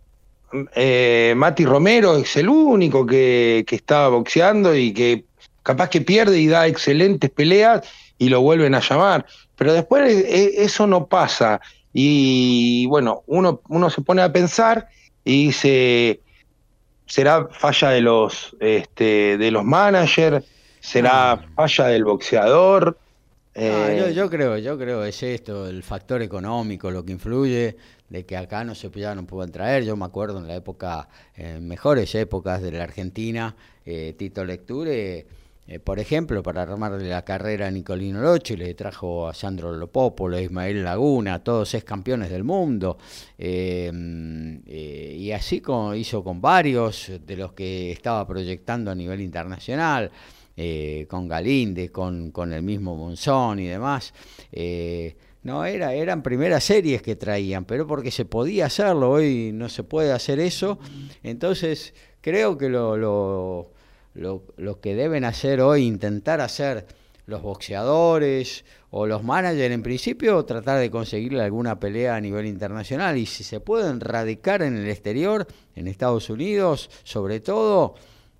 eh, Mati Romero es el único que, que está boxeando y que capaz que pierde y da excelentes peleas y lo vuelven a llamar. Pero después eh, eso no pasa. Y bueno, uno, uno se pone a pensar y dice, ¿será falla de los este, de los managers? ¿Será ah. falla del boxeador? Eh... Ah, yo, yo creo, yo creo es esto, el factor económico, lo que influye de que acá no se ya no puedan traer. Yo me acuerdo en la época, en mejores épocas de la Argentina, eh, Tito Lecture, Eh, por ejemplo, para armarle la carrera a Nicolino Lochi, le trajo a Sandro Lopopolo, a Ismael Laguna, todos ex campeones del mundo, eh, eh, y así con, hizo con varios de los que estaba proyectando a nivel internacional, eh, con Galíndez, con, con el mismo Monzón y demás. Eh, no, era, eran primeras series que traían, pero porque se podía hacerlo, hoy no se puede hacer eso, entonces creo que lo... lo Lo, lo que deben hacer hoy, intentar hacer los boxeadores o los managers, en principio tratar de conseguirle alguna pelea a nivel internacional, y si se pueden radicar en el exterior, en Estados Unidos sobre todo,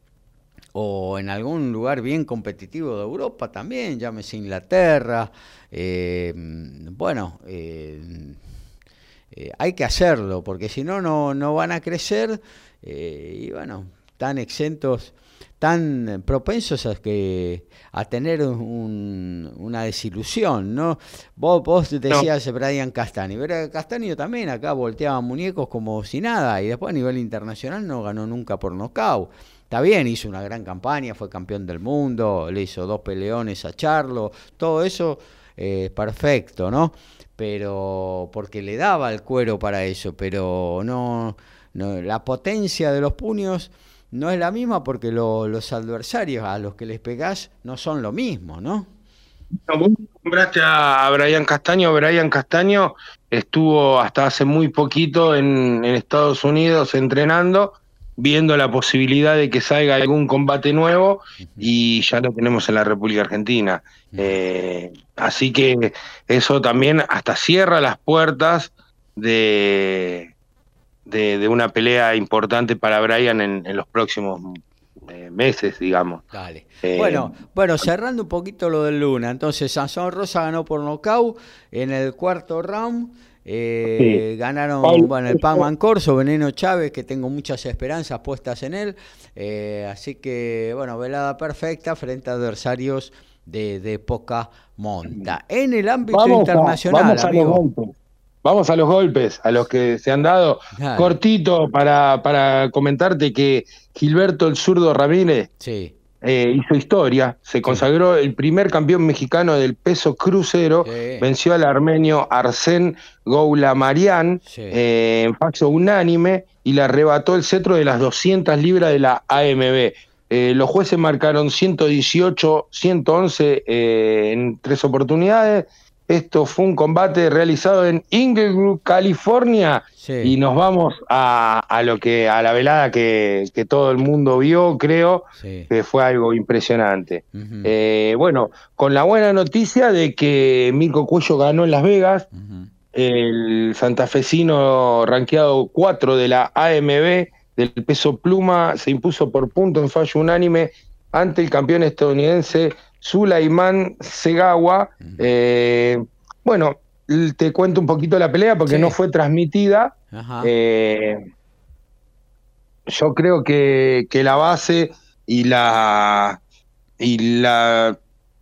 o en algún lugar bien competitivo de Europa también, llámese Inglaterra, eh, bueno, eh, eh, hay que hacerlo, porque si no, no, no van a crecer, eh, y bueno, tan exentos, tan propensos a que a tener un, una desilusión, ¿no? Vos, vos decías no. Brian Castaño. Brian Castaño también acá volteaba muñecos como si nada, y después a nivel internacional no ganó nunca por nocaut. Está bien, hizo una gran campaña, fue campeón del mundo, le hizo dos peleones a Charlo, todo eso eh, perfecto, ¿no? Pero porque le daba el cuero para eso, pero no, no la potencia de los puños no es la misma, porque lo, los adversarios a los que les pegás no son lo mismo, ¿no? No, vos nombraste a Brian Castaño. Brian Castaño estuvo hasta hace muy poquito en, en Estados Unidos entrenando, viendo la posibilidad de que salga algún combate nuevo, uh-huh. y ya lo tenemos en la República Argentina. Uh-huh. Eh, así que eso también hasta cierra las puertas de... De, de una pelea importante para Brian en, en los próximos eh, meses, digamos. Dale. Eh, bueno, bueno, cerrando un poquito lo del Luna, entonces Sansón Rosa ganó por nocaut en el cuarto round. Eh, sí. Ganaron Pablo, bueno, el Pac-Man Corso, Veneno Chávez, que tengo muchas esperanzas puestas en él. Eh, así que, bueno, velada perfecta frente a adversarios de, de poca monta. En el ámbito vamos internacional, a, vamos amigo. A los golpes. Vamos a los golpes, a los que se han dado. Dale. Cortito para, para comentarte que Gilberto el Zurdo Ramírez, sí. eh, hizo historia, se consagró el primer campeón mexicano del peso crucero, Sí. venció al armenio Arsen Goulamarian Sí. eh, en fallo unánime y le arrebató el cetro de las doscientas libras de la A M B. Eh, los jueces marcaron ciento dieciocho, ciento once eh, en tres oportunidades. Esto fue un combate realizado en Inglewood, California, Sí. y nos vamos a, a lo que a la velada que, que todo el mundo vio, creo, Sí. que fue algo impresionante. Ujú. Eh, bueno, con la buena noticia de que Mirko Cuello ganó en Las Vegas, Ujú. el santafesino rankeado cuatro de la A M B del peso pluma se impuso por punto en fallo unánime ante el campeón estadounidense Sulaiman Segawa. Eh, bueno, te cuento un poquito la pelea porque Sí. no fue transmitida. Ajá. Eh, yo creo que, que la base y la y la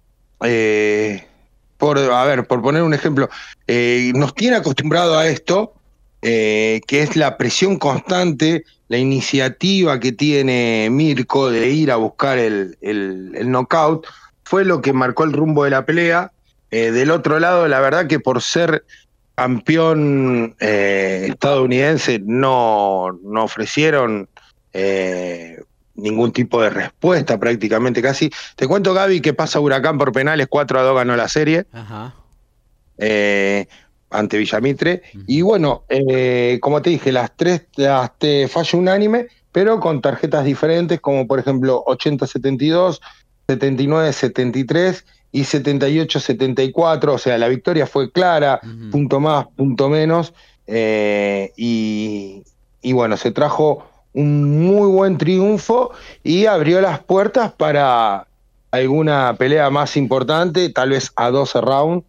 eh, por a ver, por poner un ejemplo, eh, nos tiene acostumbrado a esto, eh, que es la presión constante, la iniciativa que tiene Mirko de ir a buscar el, el, el knockout, fue lo que marcó el rumbo de la pelea. Eh, del otro lado, la verdad que por ser campeón eh, estadounidense no, no ofrecieron eh, ningún tipo de respuesta prácticamente casi. Te cuento, Gaby, que pasa Huracán por penales, cuatro a dos ganó la serie. Ajá. Eh, ante Villamitre, uh-huh. Y bueno, eh, como te dije, las tres las te fallo unánime, pero con tarjetas diferentes, como por ejemplo ochenta setenta y dos, setenta y nueve setenta y tres y setenta y ocho setenta y cuatro, o sea, la victoria fue clara, uh-huh. Punto más, punto menos, eh, y, y bueno, se trajo un muy buen triunfo y abrió las puertas para alguna pelea más importante, tal vez a doce rounds.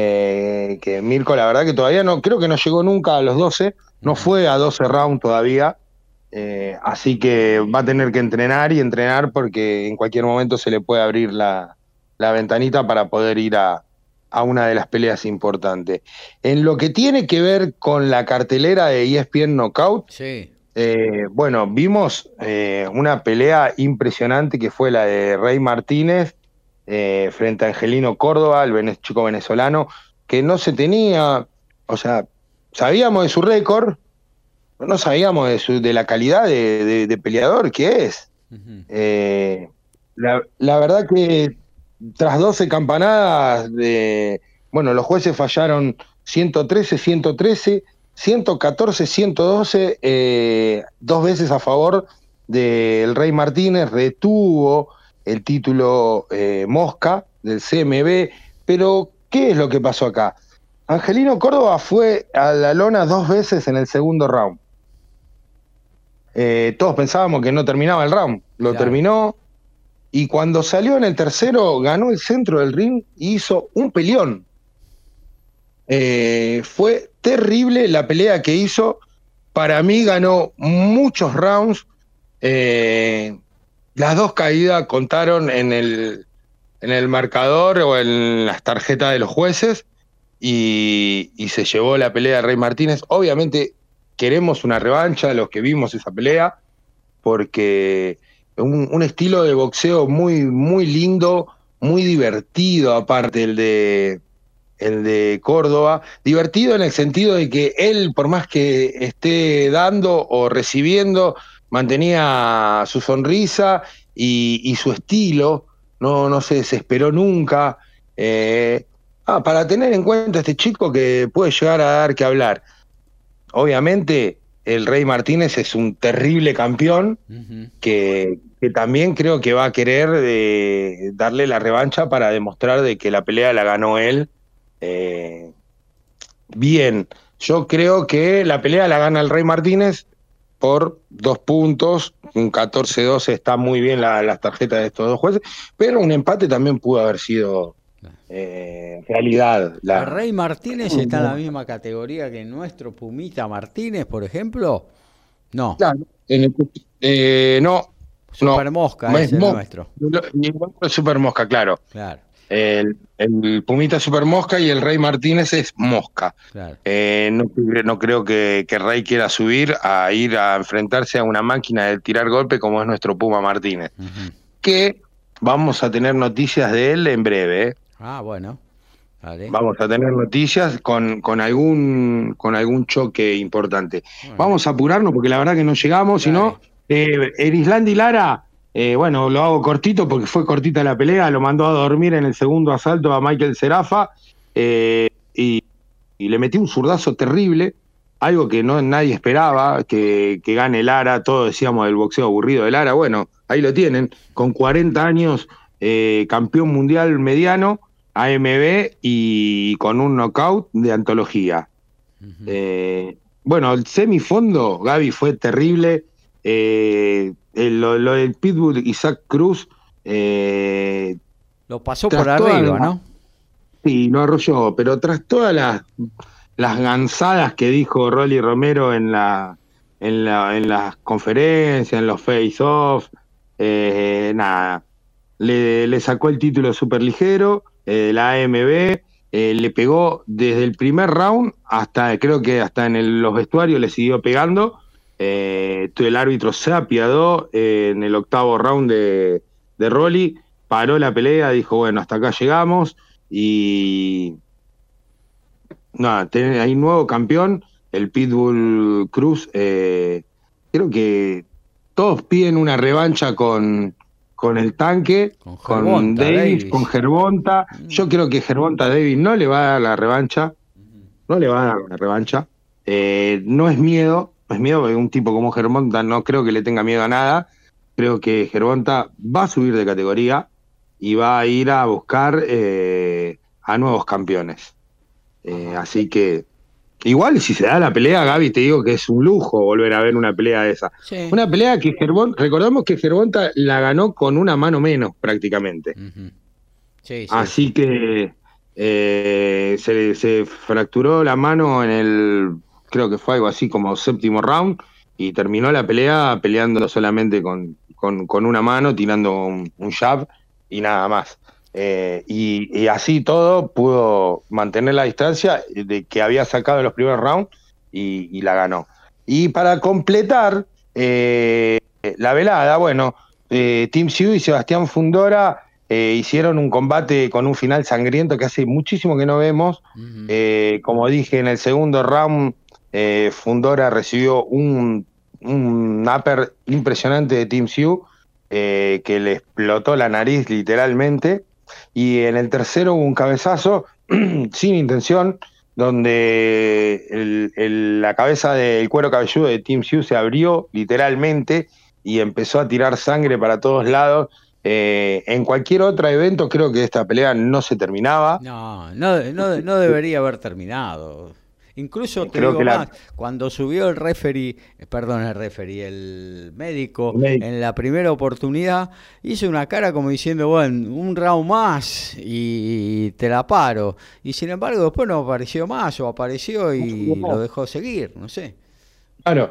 Eh, que Mirko, la verdad que todavía no, creo que no llegó nunca a los doce, no fue a doce rounds todavía, eh, así que va a tener que entrenar y entrenar porque en cualquier momento se le puede abrir la, la ventanita para poder ir a, a una de las peleas importantes. En lo que tiene que ver con la cartelera de E S P N Knockout, sí. eh, bueno, vimos eh, una pelea impresionante que fue la de Rey Martínez Eh, frente a Angelino Córdoba, el vene- chico venezolano, que no se tenía, o sea, sabíamos de su récord, pero no sabíamos de, su, de la calidad de, de, de peleador que es. Uh-huh. Eh, la, la verdad que tras doce campanadas, de, bueno, los jueces fallaron ciento trece, ciento trece, ciento catorce, ciento doce, eh, dos veces a favor del Rey Martínez, retuvo el título eh, Mosca del C M B, pero ¿qué es lo que pasó acá? Angelino Córdoba fue a la lona dos veces en el segundo round. Eh, todos pensábamos que no terminaba el round, lo claro. terminó, y cuando salió en el tercero ganó el centro del ring y hizo un peleón. Eh, fue terrible la pelea que hizo, para mí ganó muchos rounds, eh, las dos caídas contaron en el, en el marcador o en las tarjetas de los jueces y, y se llevó la pelea de Rey Martínez. Obviamente queremos una revancha, los que vimos esa pelea, porque un, un estilo de boxeo muy, muy lindo, muy divertido, aparte el de, el de Córdoba. Divertido en el sentido de que él, por más que esté dando o recibiendo, mantenía su sonrisa y, y su estilo, no, no se desesperó nunca. Eh, ah, para tener en cuenta este chico que puede llegar a dar que hablar. Obviamente, el Rey Martínez es un terrible campeón, uh-huh. que, que también creo que va a querer de darle la revancha para demostrar de que la pelea la ganó él. Eh, bien, yo creo que la pelea la gana el Rey Martínez por dos puntos, un catorce doce, está muy bien la, las tarjetas de estos dos jueces, pero un empate también pudo haber sido eh, realidad. La... ¿El Rey Martínez está en la misma categoría que nuestro Pumita Martínez, por ejemplo? No. Claro, en el, eh, no. Super no, Mosca es, es el mo- nuestro. Super Mosca, claro. Claro. El, el Pumita Super Mosca y el Rey Martínez es Mosca. Claro. Eh, no, no creo que, que Rey quiera subir a ir a enfrentarse a una máquina de tirar golpe como es nuestro Puma Martínez. Uh-huh. Que vamos a tener noticias de él en breve. ¿eh? Ah, bueno. Vale. Vamos a tener noticias con, con algún con algún choque importante. Bueno. Vamos a apurarnos porque la verdad que no llegamos, si no, eh, Erislandy Lara, eh, bueno, lo hago cortito porque fue cortita la pelea, lo mandó a dormir en el segundo asalto a Michael Serafa eh, y, y le metió un zurdazo terrible, algo que no nadie esperaba, que, que gane Lara, todos decíamos del boxeo aburrido de Lara, bueno, ahí lo tienen, con cuarenta años, eh, campeón mundial mediano, A M B y con un knockout de antología. Uh-huh. Eh, bueno, el semifondo, Gaby, fue terrible. Eh, el, lo, lo del Pitbull Isaac Cruz. Eh, lo pasó por arriba, la, ¿no? Sí, lo arrolló, pero tras todas las, las gansadas que dijo Rolly Romero en, la, en, la, en las conferencias, en los face-off, eh, nada, le, le sacó el título súper ligero. Eh, la A M B eh, le pegó desde el primer round hasta, creo que hasta en el, los vestuarios le siguió pegando. Eh, el árbitro se apiadó eh, en el octavo round de, de Rolly, paró la pelea, dijo, bueno, hasta acá llegamos y nada, no, hay un nuevo campeón, el Pitbull Cruz. Eh, creo que todos piden una revancha con... con el tanque, con, con Davis, Davis, con Gervonta. Mm. Yo creo que Gervonta Davis no le va a dar la revancha, no le va a dar la revancha. Eh, no es miedo, no es miedo, porque un tipo como Gervonta no creo que le tenga miedo a nada. Creo que Gervonta va a subir de categoría y va a ir a buscar eh, a nuevos campeones. Eh, así que igual si se da la pelea, Gaby, te digo que es un lujo volver a ver una pelea de esa. Sí. Una pelea que Gervonta, recordamos que Gervonta la ganó con una mano menos prácticamente. Uh-huh. Sí, sí. Así que eh, se, se fracturó la mano en el, creo que fue algo así como séptimo round, y terminó la pelea peleando solamente con, con, con una mano, tirando un, un jab y nada más. Eh, y, y así todo pudo mantener la distancia de que había sacado en los primeros rounds y, y la ganó. Y para completar eh, la velada, bueno, eh, Tim Tszyu y Sebastián Fundora eh, hicieron un combate con un final sangriento que hace muchísimo que no vemos. Uh-huh. Eh, como dije, en el segundo round eh, Fundora recibió un, un upper impresionante de Tim Tszyu eh, que le explotó la nariz literalmente. Y en el tercero hubo un cabezazo sin intención, donde el, el, la cabeza del cuero cabelludo de Tim Tszyu se abrió literalmente y empezó a tirar sangre para todos lados. Eh, en cualquier otro evento creo que esta pelea no se terminaba. No, no, no, no debería haber terminado. Incluso te creo digo que más, la... cuando subió el referee, perdón, el referee, el médico, el médico, en la primera oportunidad, hizo una cara como diciendo, bueno, un round más y te la paro. Y sin embargo después no apareció más, o apareció y no, lo dejó seguir, no sé. Claro,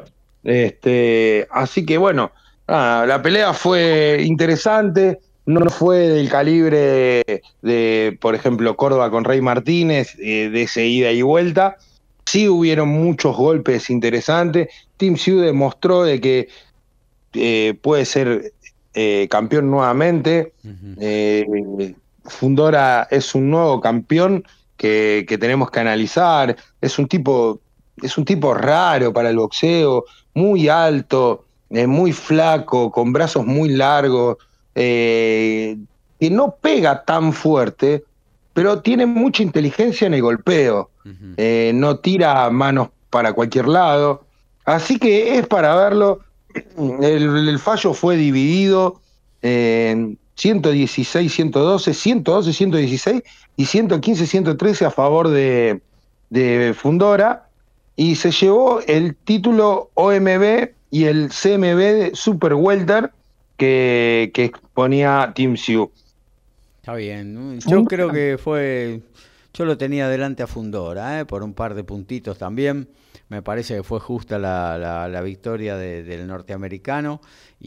este, así que bueno, nada, la pelea fue interesante, no fue del calibre de, de por ejemplo, Córdoba con Rey Martínez, eh, de esa ida y vuelta. Sí hubieron muchos golpes interesantes. Tim Tszyu demostró de que eh, puede ser eh, campeón nuevamente. Uh-huh. Eh, Fundora es un nuevo campeón que, que tenemos que analizar. Es un tipo, es un tipo raro para el boxeo, muy alto, eh, muy flaco, con brazos muy largos, eh, que no pega tan fuerte, pero tiene mucha inteligencia en el golpeo. Uh-huh. Eh, no tira manos para cualquier lado. Así que es para verlo. El, el fallo fue dividido en ciento dieciséis, ciento doce, ciento doce, ciento dieciséis y ciento quince, ciento trece a favor de, de Fundora. Y se llevó el título O M B y el C M B de Super Welter que, que exponía Tim Tszyu. Está bien, yo creo que fue, yo lo tenía adelante a Fundora, ¿eh? Por un par de puntitos también, me parece que fue justa la, la, la victoria de, del norteamericano,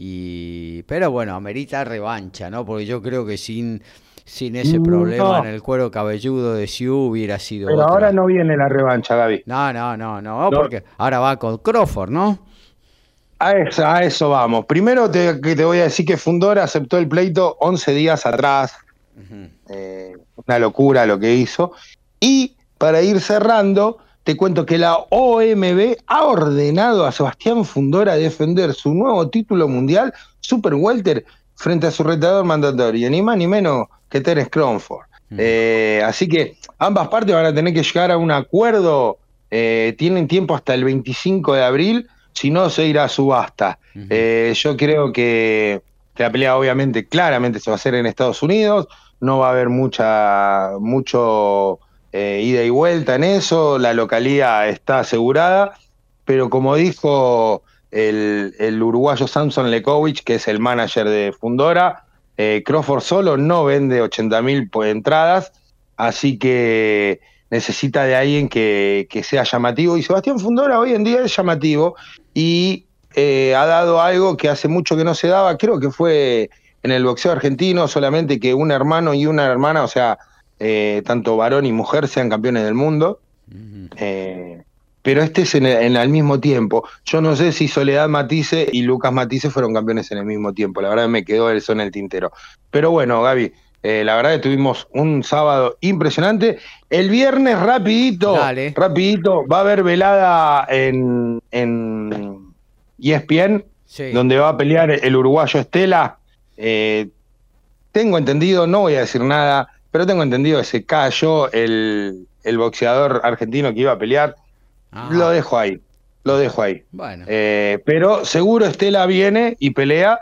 y pero bueno, amerita revancha, ¿no? Porque yo creo que sin, sin ese problema no. en el cuero cabelludo de Tszyu hubiera sido Pero otra. Ahora no viene la revancha, Gaby. No, no, no, no, no, porque ahora va con Crawford, ¿no? A eso, a eso vamos. Primero te, que te voy a decir que Fundora aceptó el pleito once días atrás. Uh-huh. Eh, una locura lo que hizo. Y para ir cerrando, te cuento que la O M B ha ordenado a Sebastián Fundora defender su nuevo título mundial Super Welter frente a su retador mandatorio, ni más ni menos que Terence Crawford. Uh-huh. Eh, así que ambas partes van a tener que llegar a un acuerdo. Eh, tienen tiempo hasta el veinticinco de abril. Si no, se irá a subasta. Uh-huh. Eh, yo creo que, que la pelea obviamente claramente se va a hacer en Estados Unidos, no va a haber mucha mucho eh, ida y vuelta en eso, la localía está asegurada, pero como dijo el, el uruguayo Samson Lekovic, que es el manager de Fundora, eh, Crawford solo no vende ochenta mil entradas, así que necesita de alguien que, que sea llamativo, y Sebastián Fundora hoy en día es llamativo, y eh, ha dado algo que hace mucho que no se daba, creo que fue en el boxeo argentino, solamente que un hermano y una hermana, o sea, eh, tanto varón y mujer sean campeones del mundo, uh-huh. eh, pero este es en el, en el mismo tiempo. Yo no sé si Soledad Matisse y Lucas Matisse fueron campeones en el mismo tiempo, la verdad me quedó eso en el tintero. Pero bueno, Gaby, Eh, la verdad que tuvimos un sábado impresionante. El viernes, rapidito, Dale. rapidito, va a haber velada en, en E S P N, sí. donde va a pelear el uruguayo Estela. Eh, tengo entendido, no voy a decir nada, pero tengo entendido que se cayó el, el boxeador argentino que iba a pelear. Ah. Lo dejo ahí, lo dejo ahí. Bueno. Eh, pero seguro Estela viene y pelea.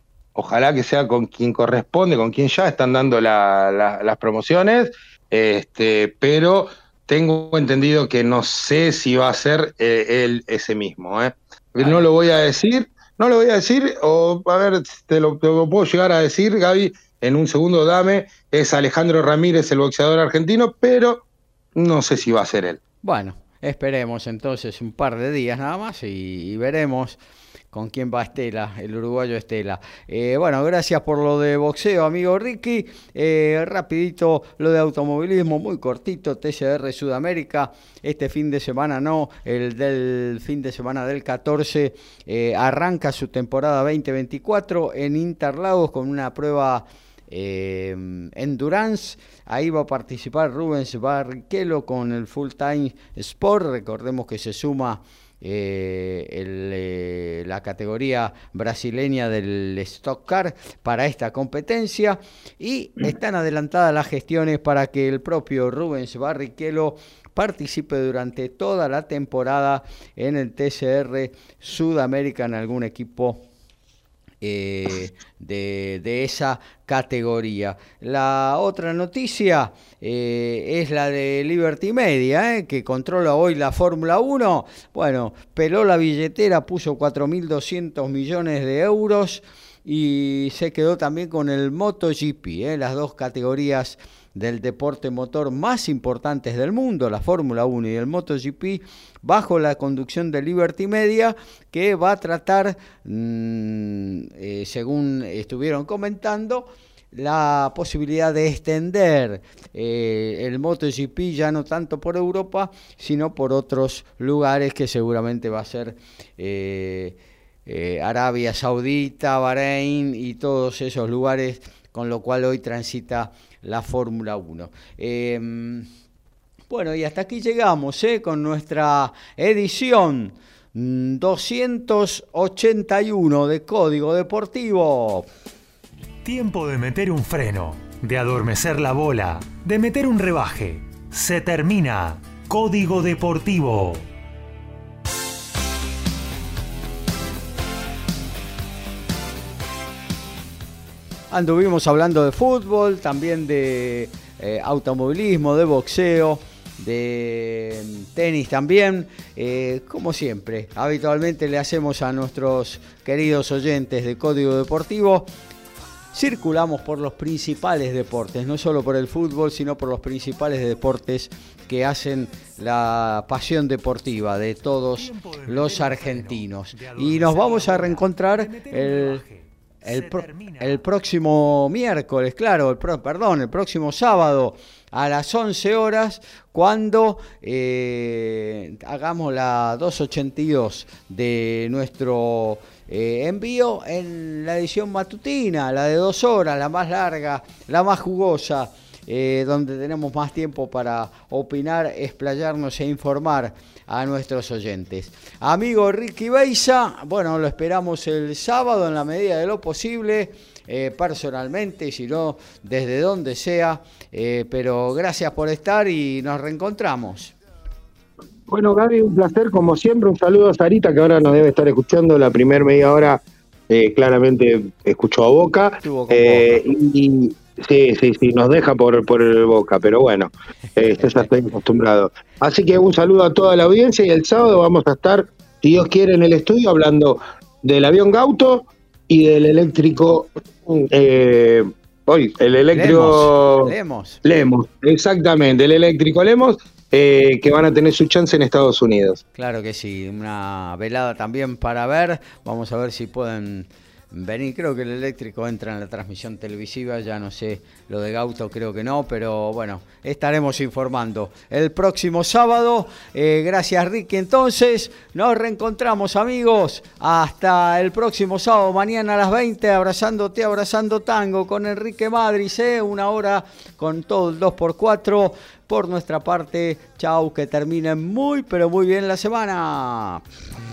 Ojalá que sea con quien corresponde, con quien ya están dando la, la, las promociones, este, pero tengo entendido que no sé si va a ser eh, él ese mismo. ¿eh? No lo voy a decir, no lo voy a decir, o a ver, te lo, te lo puedo llegar a decir, Gaby, en un segundo dame, es Alejandro Ramírez, el boxeador argentino, pero no sé si va a ser él. Bueno, esperemos entonces un par de días nada más y, y veremos con quién va Estela, el uruguayo Estela. Eh, bueno, gracias por lo de boxeo, amigo Ricky. Eh, rapidito, lo de automovilismo, muy cortito, T C R Sudamérica. Este fin de semana no, el del fin de semana del catorce, eh, arranca su temporada veinte veinticuatro en Interlagos con una prueba eh, Endurance. Ahí va a participar Rubens Barrichello con el Full Time Sport. Recordemos que se suma Eh, el, eh, la categoría brasileña del Stock Car para esta competencia, y están adelantadas las gestiones para que el propio Rubens Barrichello participe durante toda la temporada en el T C R Sudamérica en algún equipo Eh, de, de esa categoría. La otra noticia eh, es la de Liberty Media, eh, que controla hoy la Fórmula uno. Bueno, peló la billetera, puso cuatro mil doscientos millones de euros y se quedó también con el MotoGP, eh, las dos categorías del deporte motor más importantes del mundo, la Fórmula uno y el MotoGP, bajo la conducción de Liberty Media, que va a tratar, mmm, eh, según estuvieron comentando, la posibilidad de extender eh, el MotoGP ya no tanto por Europa, sino por otros lugares que seguramente va a ser eh, eh, Arabia Saudita, Bahrein y todos esos lugares, con lo cual hoy transita la Fórmula uno. Eh, bueno, y hasta aquí llegamos eh, con nuestra edición doscientos ochenta y uno de Código Deportivo. Tiempo de meter un freno, de adormecer la bola, de meter un rebaje. Se termina Código Deportivo. Anduvimos hablando de fútbol, también de eh, automovilismo, de boxeo, de tenis también. Eh, como siempre, habitualmente le hacemos a nuestros queridos oyentes de Código Deportivo. Circulamos por los principales deportes, no solo por el fútbol, sino por los principales deportes que hacen la pasión deportiva de todos los argentinos. Y nos vamos a reencontrar el... El, pro, el próximo miércoles, claro, el pro, perdón, el próximo sábado a las once horas, cuando eh, hagamos la doscientos ochenta y dos de nuestro eh, envío en la edición matutina, la de dos horas, la más larga, la más jugosa, eh, donde tenemos más tiempo para opinar, explayarnos e informar a nuestros oyentes. Amigo Ricky Beiza, bueno, lo esperamos el sábado en la medida de lo posible, eh, personalmente, si no, desde donde sea, eh, pero gracias por estar y nos reencontramos. Bueno, Gaby, un placer, como siempre. Un saludo a Sarita, que ahora nos debe estar escuchando. La primera media hora eh, claramente escuchó a Boca. Estuvo con Eh, Boca. y, y sí, sí, sí, nos deja por, por el Boca, pero bueno, eh, ya estoy acostumbrado. Así que un saludo a toda la audiencia y el sábado vamos a estar, si Dios quiere, en el estudio hablando del avión Gauto y del eléctrico, eh, hoy, el eléctrico Lemos. Lemos. Lemos, exactamente, el eléctrico Lemos, eh, que van a tener su chance en Estados Unidos. Claro que sí, una velada también para ver, vamos a ver si pueden venir. Creo que el eléctrico entra en la transmisión televisiva, ya no sé, lo de Gauto creo que no, pero bueno, estaremos informando el próximo sábado. Eh, gracias Ricky, entonces nos reencontramos, amigos, hasta el próximo sábado, mañana a las veinte, abrazándote, abrazando tango con Enrique Madris, ¿eh? Una hora con todo el dos por cuatro. Por nuestra parte, chau, que terminen muy, pero muy bien la semana.